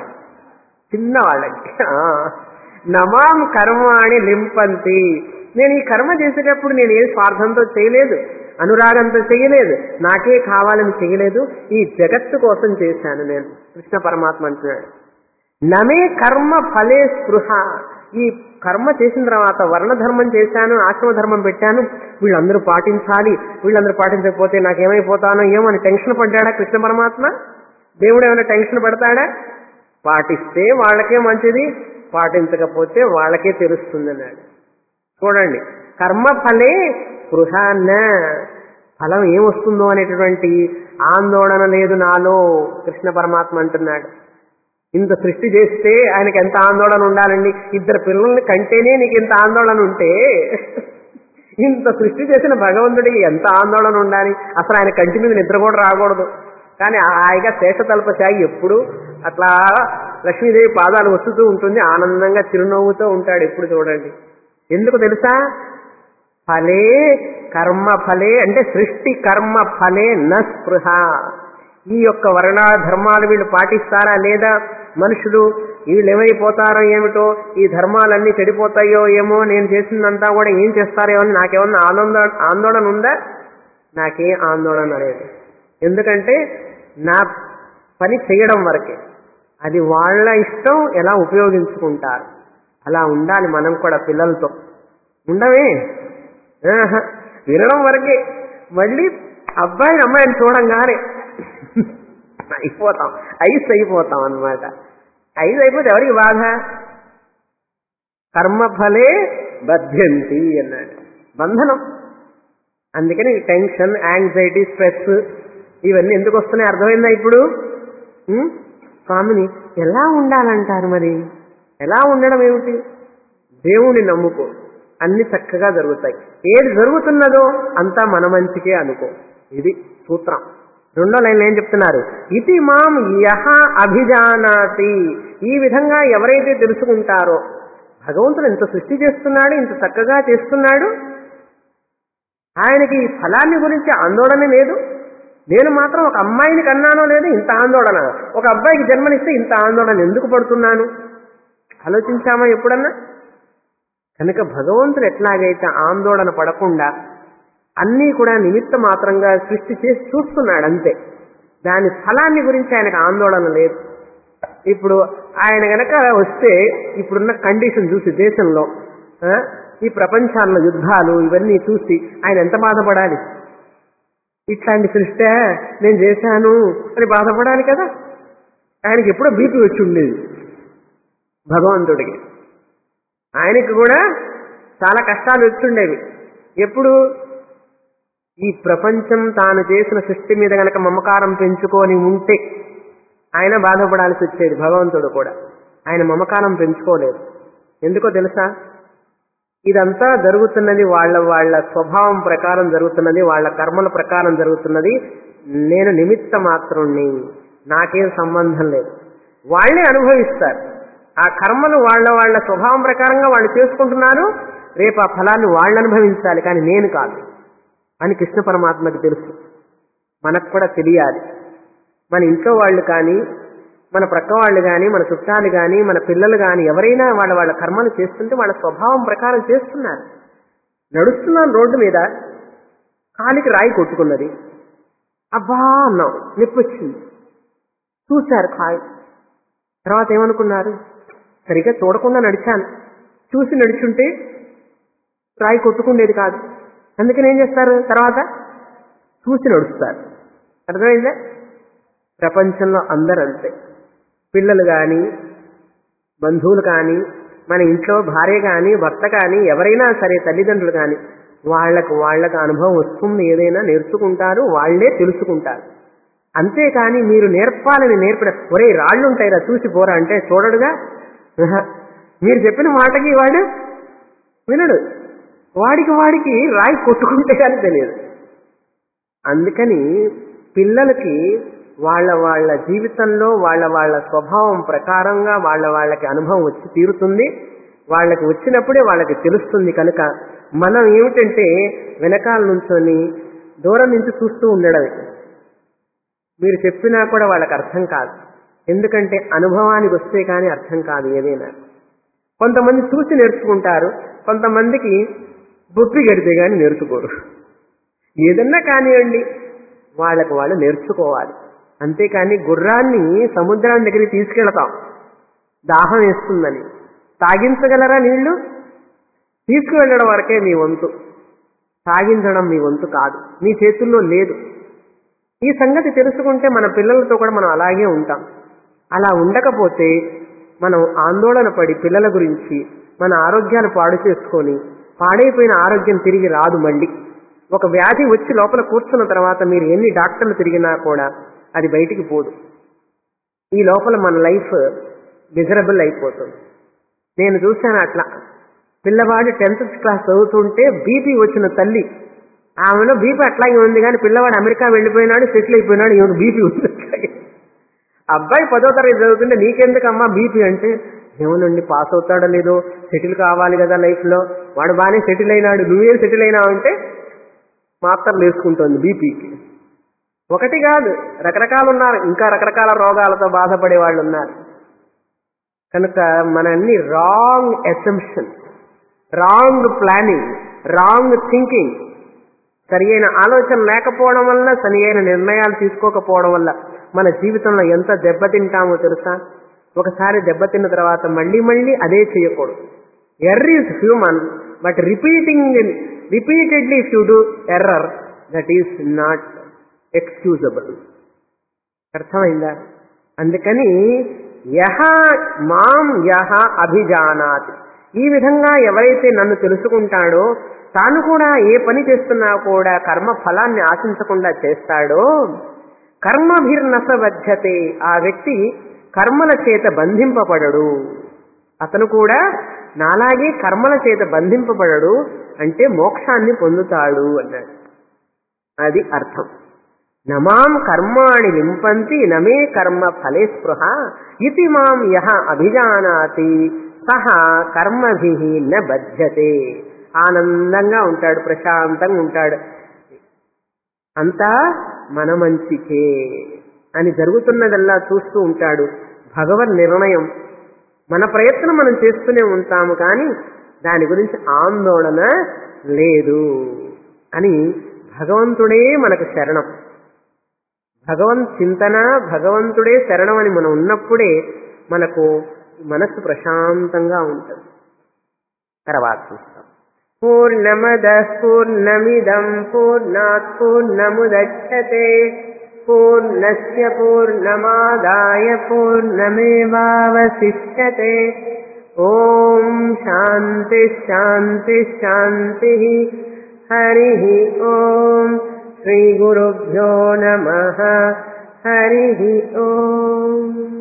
నమాం కర్మాణి లింపంతి. నేను ఈ కర్మ చేసేటప్పుడు నేను ఏ స్వార్థంతో చేయలేదు, అనురాగంతో చేయలేదు, నాకే కావాలని చేయలేదు, ఈ జగత్తు కోసం చేశాను నేను. కృష్ణ పరమాత్మ అంటున్నాడు, నమే కర్మ ఫలే స్పృహ. ఈ కర్మ చేసిన తర్వాత వర్ణధర్మం చేశాను, ఆశ్రమధర్మం పెట్టాను, వీళ్ళందరూ పాటించాలి, వీళ్ళందరూ పాటించకపోతే నాకేమైపోతానో ఏమని టెన్షన్ పడ్డాడా కృష్ణ పరమాత్మ? దేవుడు ఏమైనా టెన్షన్ పడతాడా? పాటిస్తే వాళ్ళకే మంచిది, పాటించకపోతే వాళ్ళకే తెలుస్తుంది అన్నాడు. చూడండి, కర్మ ఫలే స్పృహాన్న, ఫలం ఏమొస్తుందో అనేటటువంటి ఆందోళన లేదు నాలో. కృష్ణ పరమాత్మ అంటున్నాడు, ఇంత సృష్టి చేస్తే ఆయనకి ఎంత ఆందోళన ఉండాలండి? 2 పిల్లల్ని కంటేనే నీకు ఇంత ఆందోళన ఉంటే ఇంత సృష్టి చేసిన భగవంతుడికి ఎంత ఆందోళన ఉండాలి? అసలు ఆయన కంటి మీద నిద్ర కూడా రాకూడదు. కానీ హాయిగా శేషతల్పశాయి ఎప్పుడు అట్లా లక్ష్మీదేవి పాదాలు వస్తుతూ ఉంటుంది, ఆనందంగా చిరునవ్వుతూ ఉంటాడు ఎప్పుడు. చూడండి, ఎందుకు తెలుసా? ఫలే కర్మ ఫలే అంటే సృష్టి కర్మ ఫలే న స్పృహ. ఈ యొక్క వర్ణ ధర్మాలు వీళ్ళు పాటిస్తారా లేదా? మనుషులు వీళ్ళు ఏమైపోతారో ఏమిటో, ఈ ధర్మాలన్నీ చెడిపోతాయో ఏమో, నేను చేసిందంతా కూడా ఏం చేస్తారో అని నాకేమన్నా ఆందోళన ఉందా? నాకే ఆందోళన లేదు. ఎందుకంటే నా పని చేయడం వరకే, అది వాళ్ళ ఇష్టం ఎలా ఉపయోగించుకుంటారు. అలా ఉండాలి మనం కూడా పిల్లలతో. ఉండవే వినడం వరకే, మళ్ళీ అబ్బాయిని అమ్మాయిని చూడంగానే అయిపోతాం అన్నమాట. అయిపోతే ఎవరికి బాధ? కర్మఫలే బధ్యంతి అన్నాడు, బంధనం. అందుకని టెన్షన్, యాంగ్జైటీ, స్ట్రెస్ ఇవన్నీ ఎందుకు వస్తున్నాయి అర్థమైందా ఇప్పుడు? స్వామిని ఎలా ఉండాలంటారు? మరి ఎలా ఉండడం ఏమిటి? దేవుణ్ణి నమ్ముకో, అన్ని చక్కగా జరుగుతాయి. ఏది జరుగుతున్నదో అంతా మన మంచికే అనుకో. ఇది సూత్రం. రెండో లైన్లో ఏం చెప్తున్నారు? ఇతి మాం యహ అభిజానాతి. ఈ విధంగా ఎవరైతే తెలుసుకుంటారో, భగవంతుడు ఇంత సృష్టి చేస్తున్నాడు, ఇంత చక్కగా చేస్తున్నాడు, ఆయనకి ఫలాన్ని గురించి ఆందోళన లేదు. నేను మాత్రం ఒక అమ్మాయిని కన్నానో లేదు, ఇంత ఆందోళన. ఒక అబ్బాయికి జన్మనిస్తే ఇంత ఆందోళన ఎందుకు పడుతున్నాను? ఆలోచించామా ఎప్పుడన్నా? కనుక భగవంతుడు ఎట్లాగైతే ఆందోళన పడకుండా అన్నీ కూడా నిమిత్త మాత్రంగా సృష్టి చేసి చూస్తున్నాడు అంతే. దాని ఫలాన్ని గురించి ఆయనకు ఆందోళన లేదు. ఇప్పుడు ఆయన గనక వస్తే ఇప్పుడున్న కండిషన్ చూసి, దేశంలో ఈ ప్రపంచాల్లో యుద్ధాలు ఇవన్నీ చూసి ఆయన ఎంత బాధపడాలి? ఇట్లాంటి సృష్టి నేను చేశాను అని బాధపడాలి కదా. ఆయనకి ఎప్పుడో బీపీ వచ్చి ఉండేది భగవంతుడికి. ఆయనకి కూడా చాలా కష్టాలు వచ్చుండేవి. ఎప్పుడు? ఈ ప్రపంచం తాను చేసిన సృష్టి మీద గనక మమకారం పెంచుకొని ఉంటే ఆయన బాధపడాల్సి వచ్చేది. భగవంతుడు కూడా ఆయన మమకారం పెంచుకోలేదు. ఎందుకో తెలుసా? ఇదంతా జరుగుతున్నది వాళ్ళ స్వభావం ప్రకారం జరుగుతున్నది, వాళ్ళ కర్మల ప్రకారం జరుగుతున్నది. నేను నిమిత్త మాత్రుణ్ణి, నాకేం సంబంధం లేదు. వాళ్లే అనుభవిస్తారు ఆ కర్మలు. వాళ్ళ స్వభావం ప్రకారంగా వాళ్ళు చేసుకుంటున్నారు. రేపు ఆ ఫలాన్ని వాళ్ళు అనుభవించాలి, కానీ నేను కాదు అని కృష్ణ పరమాత్మకి తెలుసు. మనకు కూడా తెలియాలి. మన ఇంట్లో వాళ్ళు కానీ, మన ప్రక్క వాళ్ళు కానీ, మన చుట్టాలు కానీ, మన పిల్లలు కానీ ఎవరైనా వాళ్ళ కర్మలు చేస్తుంటే వాళ్ళ స్వభావం ప్రకారం చేస్తున్నారు. నడుస్తున్నాను రోడ్డు మీద, కాలికి రాయి కొట్టుకున్నది, అబ్బా అన్నాం, నొప్పి వచ్చింది. చూశారు కాలు, తర్వాత ఏమనుకున్నారు? సరిగ్గా చూడకుండా నడిచాను, చూసి నడుచుంటే రాయి కొట్టుకుండేది కాదు. అందుకని ఏం చేస్తారు? తర్వాత చూసి నడుస్తారు. అర్థమైందా? ప్రపంచంలో అందరూ అంతే. పిల్లలు కానీ, బంధువులు కానీ, మన ఇంట్లో భార్య కానీ, భర్త కానీ, ఎవరైనా సరే, తల్లిదండ్రులు కానీ, వాళ్ళకు అనుభవం వస్తుంది. ఏదైనా నేర్చుకుంటారు, వాళ్లే తెలుసుకుంటారు. అంతేకాని మీరు నేర్పాలని ఒరే రాళ్ళు ఉంటాయిరా చూసి పోరా అంటే చూడడుగా. మీరు చెప్పిన మాటకి వాడు వినడు. వాడికి రాయి కొట్టుకుంటే కానీ తెలియదు. అందుకని పిల్లలకి వాళ్ళ జీవితంలో వాళ్ళ స్వభావం ప్రకారంగా వాళ్ళకి అనుభవం వచ్చి తీరుతుంది. వాళ్ళకి వచ్చినప్పుడే వాళ్ళకి తెలుస్తుంది. కనుక మనం ఏమిటంటే వెనకాల నుంచొని దూరం నుంచి చూస్తూ ఉండడమే. మీరు చెప్పినా కూడా వాళ్ళకి అర్థం కాదు. ఎందుకంటే అనుభవానికి వస్తే కానీ అర్థం కాదు ఏదైనా. కొంతమంది చూసి నేర్చుకుంటారు, కొంతమందికి బొప్పి గడితే కానీ నేర్చుకోరు. ఏదన్నా కానివ్వండి, వాళ్ళకు వాళ్ళు నేర్చుకోవాలి. అంతేకాని గుర్రాన్ని సముద్రాన్ని దగ్గరికి తీసుకెళ్తాం దాహం వేస్తుందని, తాగించగలరా నీళ్లు? తీసుకువెళ్ళడం వరకే మీ వంతు, తాగించడం మీ వంతు కాదు, మీ చేతుల్లో లేదు. ఈ సంగతి తెలుసుకుంటే మన పిల్లలతో కూడా మనం అలాగే ఉంటాం. అలా ఉండకపోతే మనం ఆందోళన పడి పిల్లల గురించి మన ఆరోగ్యాలు పాడు చేసుకొని, పాడైపోయిన ఆరోగ్యం తిరిగి రాదు. మళ్ళీ ఒక వ్యాధి వచ్చి లోపల కూర్చున్న తర్వాత మీరు ఎన్ని డాక్టర్లు తిరిగినా కూడా అది బయటికి పోదు. ఈ లోపల మన లైఫ్ మిజరబుల్ అయిపోతుంది. నేను చూశాను అట్లా. పిల్లవాడు 10th క్లాస్ చదువుతుంటే బీపీ వచ్చిన తల్లి, ఆమెలో బీపీ అట్లాగే ఉంది, కానీ పిల్లవాడు అమెరికా వెళ్ళిపోయినాడు, సెటిల్ అయిపోయినాడు, ఈమెకు బీపీ ఉంది. అబ్బాయి 10వ తరగతి చదువుతుంటే నీకెందుకమ్మా బీపీ అంటే, ఏమోనండి పాస్ అవుతాడో లేదో, సెటిల్ కావాలి కదా లైఫ్లో, వాడు బాగానే సెటిల్ అయినాడు, నువ్వేం సెటిల్ అయినావు అంటే మాత్రలు వేసుకుంటుంది బీపీకి. ఒకటి కాదు, రకరకాలు ఉన్నారు, ఇంకా రకరకాల రోగాలతో బాధపడే వాళ్ళు ఉన్నారు. కనుక మన అన్ని wrong assumptions, wrong planning, wrong thinking సరి అయిన ఆలోచన లేకపోవడం వల్ల, సరి అయిన నిర్ణయాలు తీసుకోకపోవడం వల్ల మన జీవితంలో ఎంత దెబ్బతింటామో తెలుసా? ఒకసారి దెబ్బతిన్న తర్వాత మళ్ళీ మళ్ళీ అదే చేయకూడదు. Error is human, but repeatedly if you do error, that is not excusable. అర్థమైందా? అందుకని యహ అభిజానాతి, ఈ విధంగా ఎవరైతే నన్ను తెలుసుకుంటాడో, తాను కూడా ఏ పని చేస్తున్నా కూడా కర్మ ఫలాన్ని ఆశించకుండా చేస్తాడో, కర్మభిర్నస బధ్యతే, ఆ వ్యక్తి కర్మల చేత బంధింపబడడు. అతను కూడా నాలాగే కర్మల చేత బంధింపబడడు, అంటే మోక్షాన్ని పొందుతాడు అన్నాడు. అది అర్థం. నమాం కర్మాణి లింపంతి నమే కర్మ ఫలే స్పృహ ఇతి మాం యహ అభిజానాతి సహ కర్మభిః న బధ్యతే. ఆనందంగా ఉంటాడు, ప్రశాంతంగా ఉంటాడు, అంతా మన మంచికే అని జరుగుతున్నదల్లా చూస్తూ ఉంటాడు. భగవన్ నిర్ణయం. మన ప్రయత్నం మనం చేస్తూనే ఉంటాము, కానీ దాని గురించి ఆందోళన లేదు అని భగవంతుడే మనకు శరణం. భగవంత్ చింతన, భగవంతుడే శరణం అని మనం ఉన్నప్పుడే మనకు మనస్సు ప్రశాంతంగా ఉంటుంది. తర్వాత చూస్తాం. పూర్ణమదః పూర్ణమిదం పూర్ణాత్ పూర్ణముదచ్యతే పూర్ణస్య పూర్ణమాదాయ పూర్ణమేవావశిష్యతే. ఓం శాంతి శాంతి శాంతి. హరిః ఓం. శ్రీ గురుభ్యో నమః. హరిః ఓం.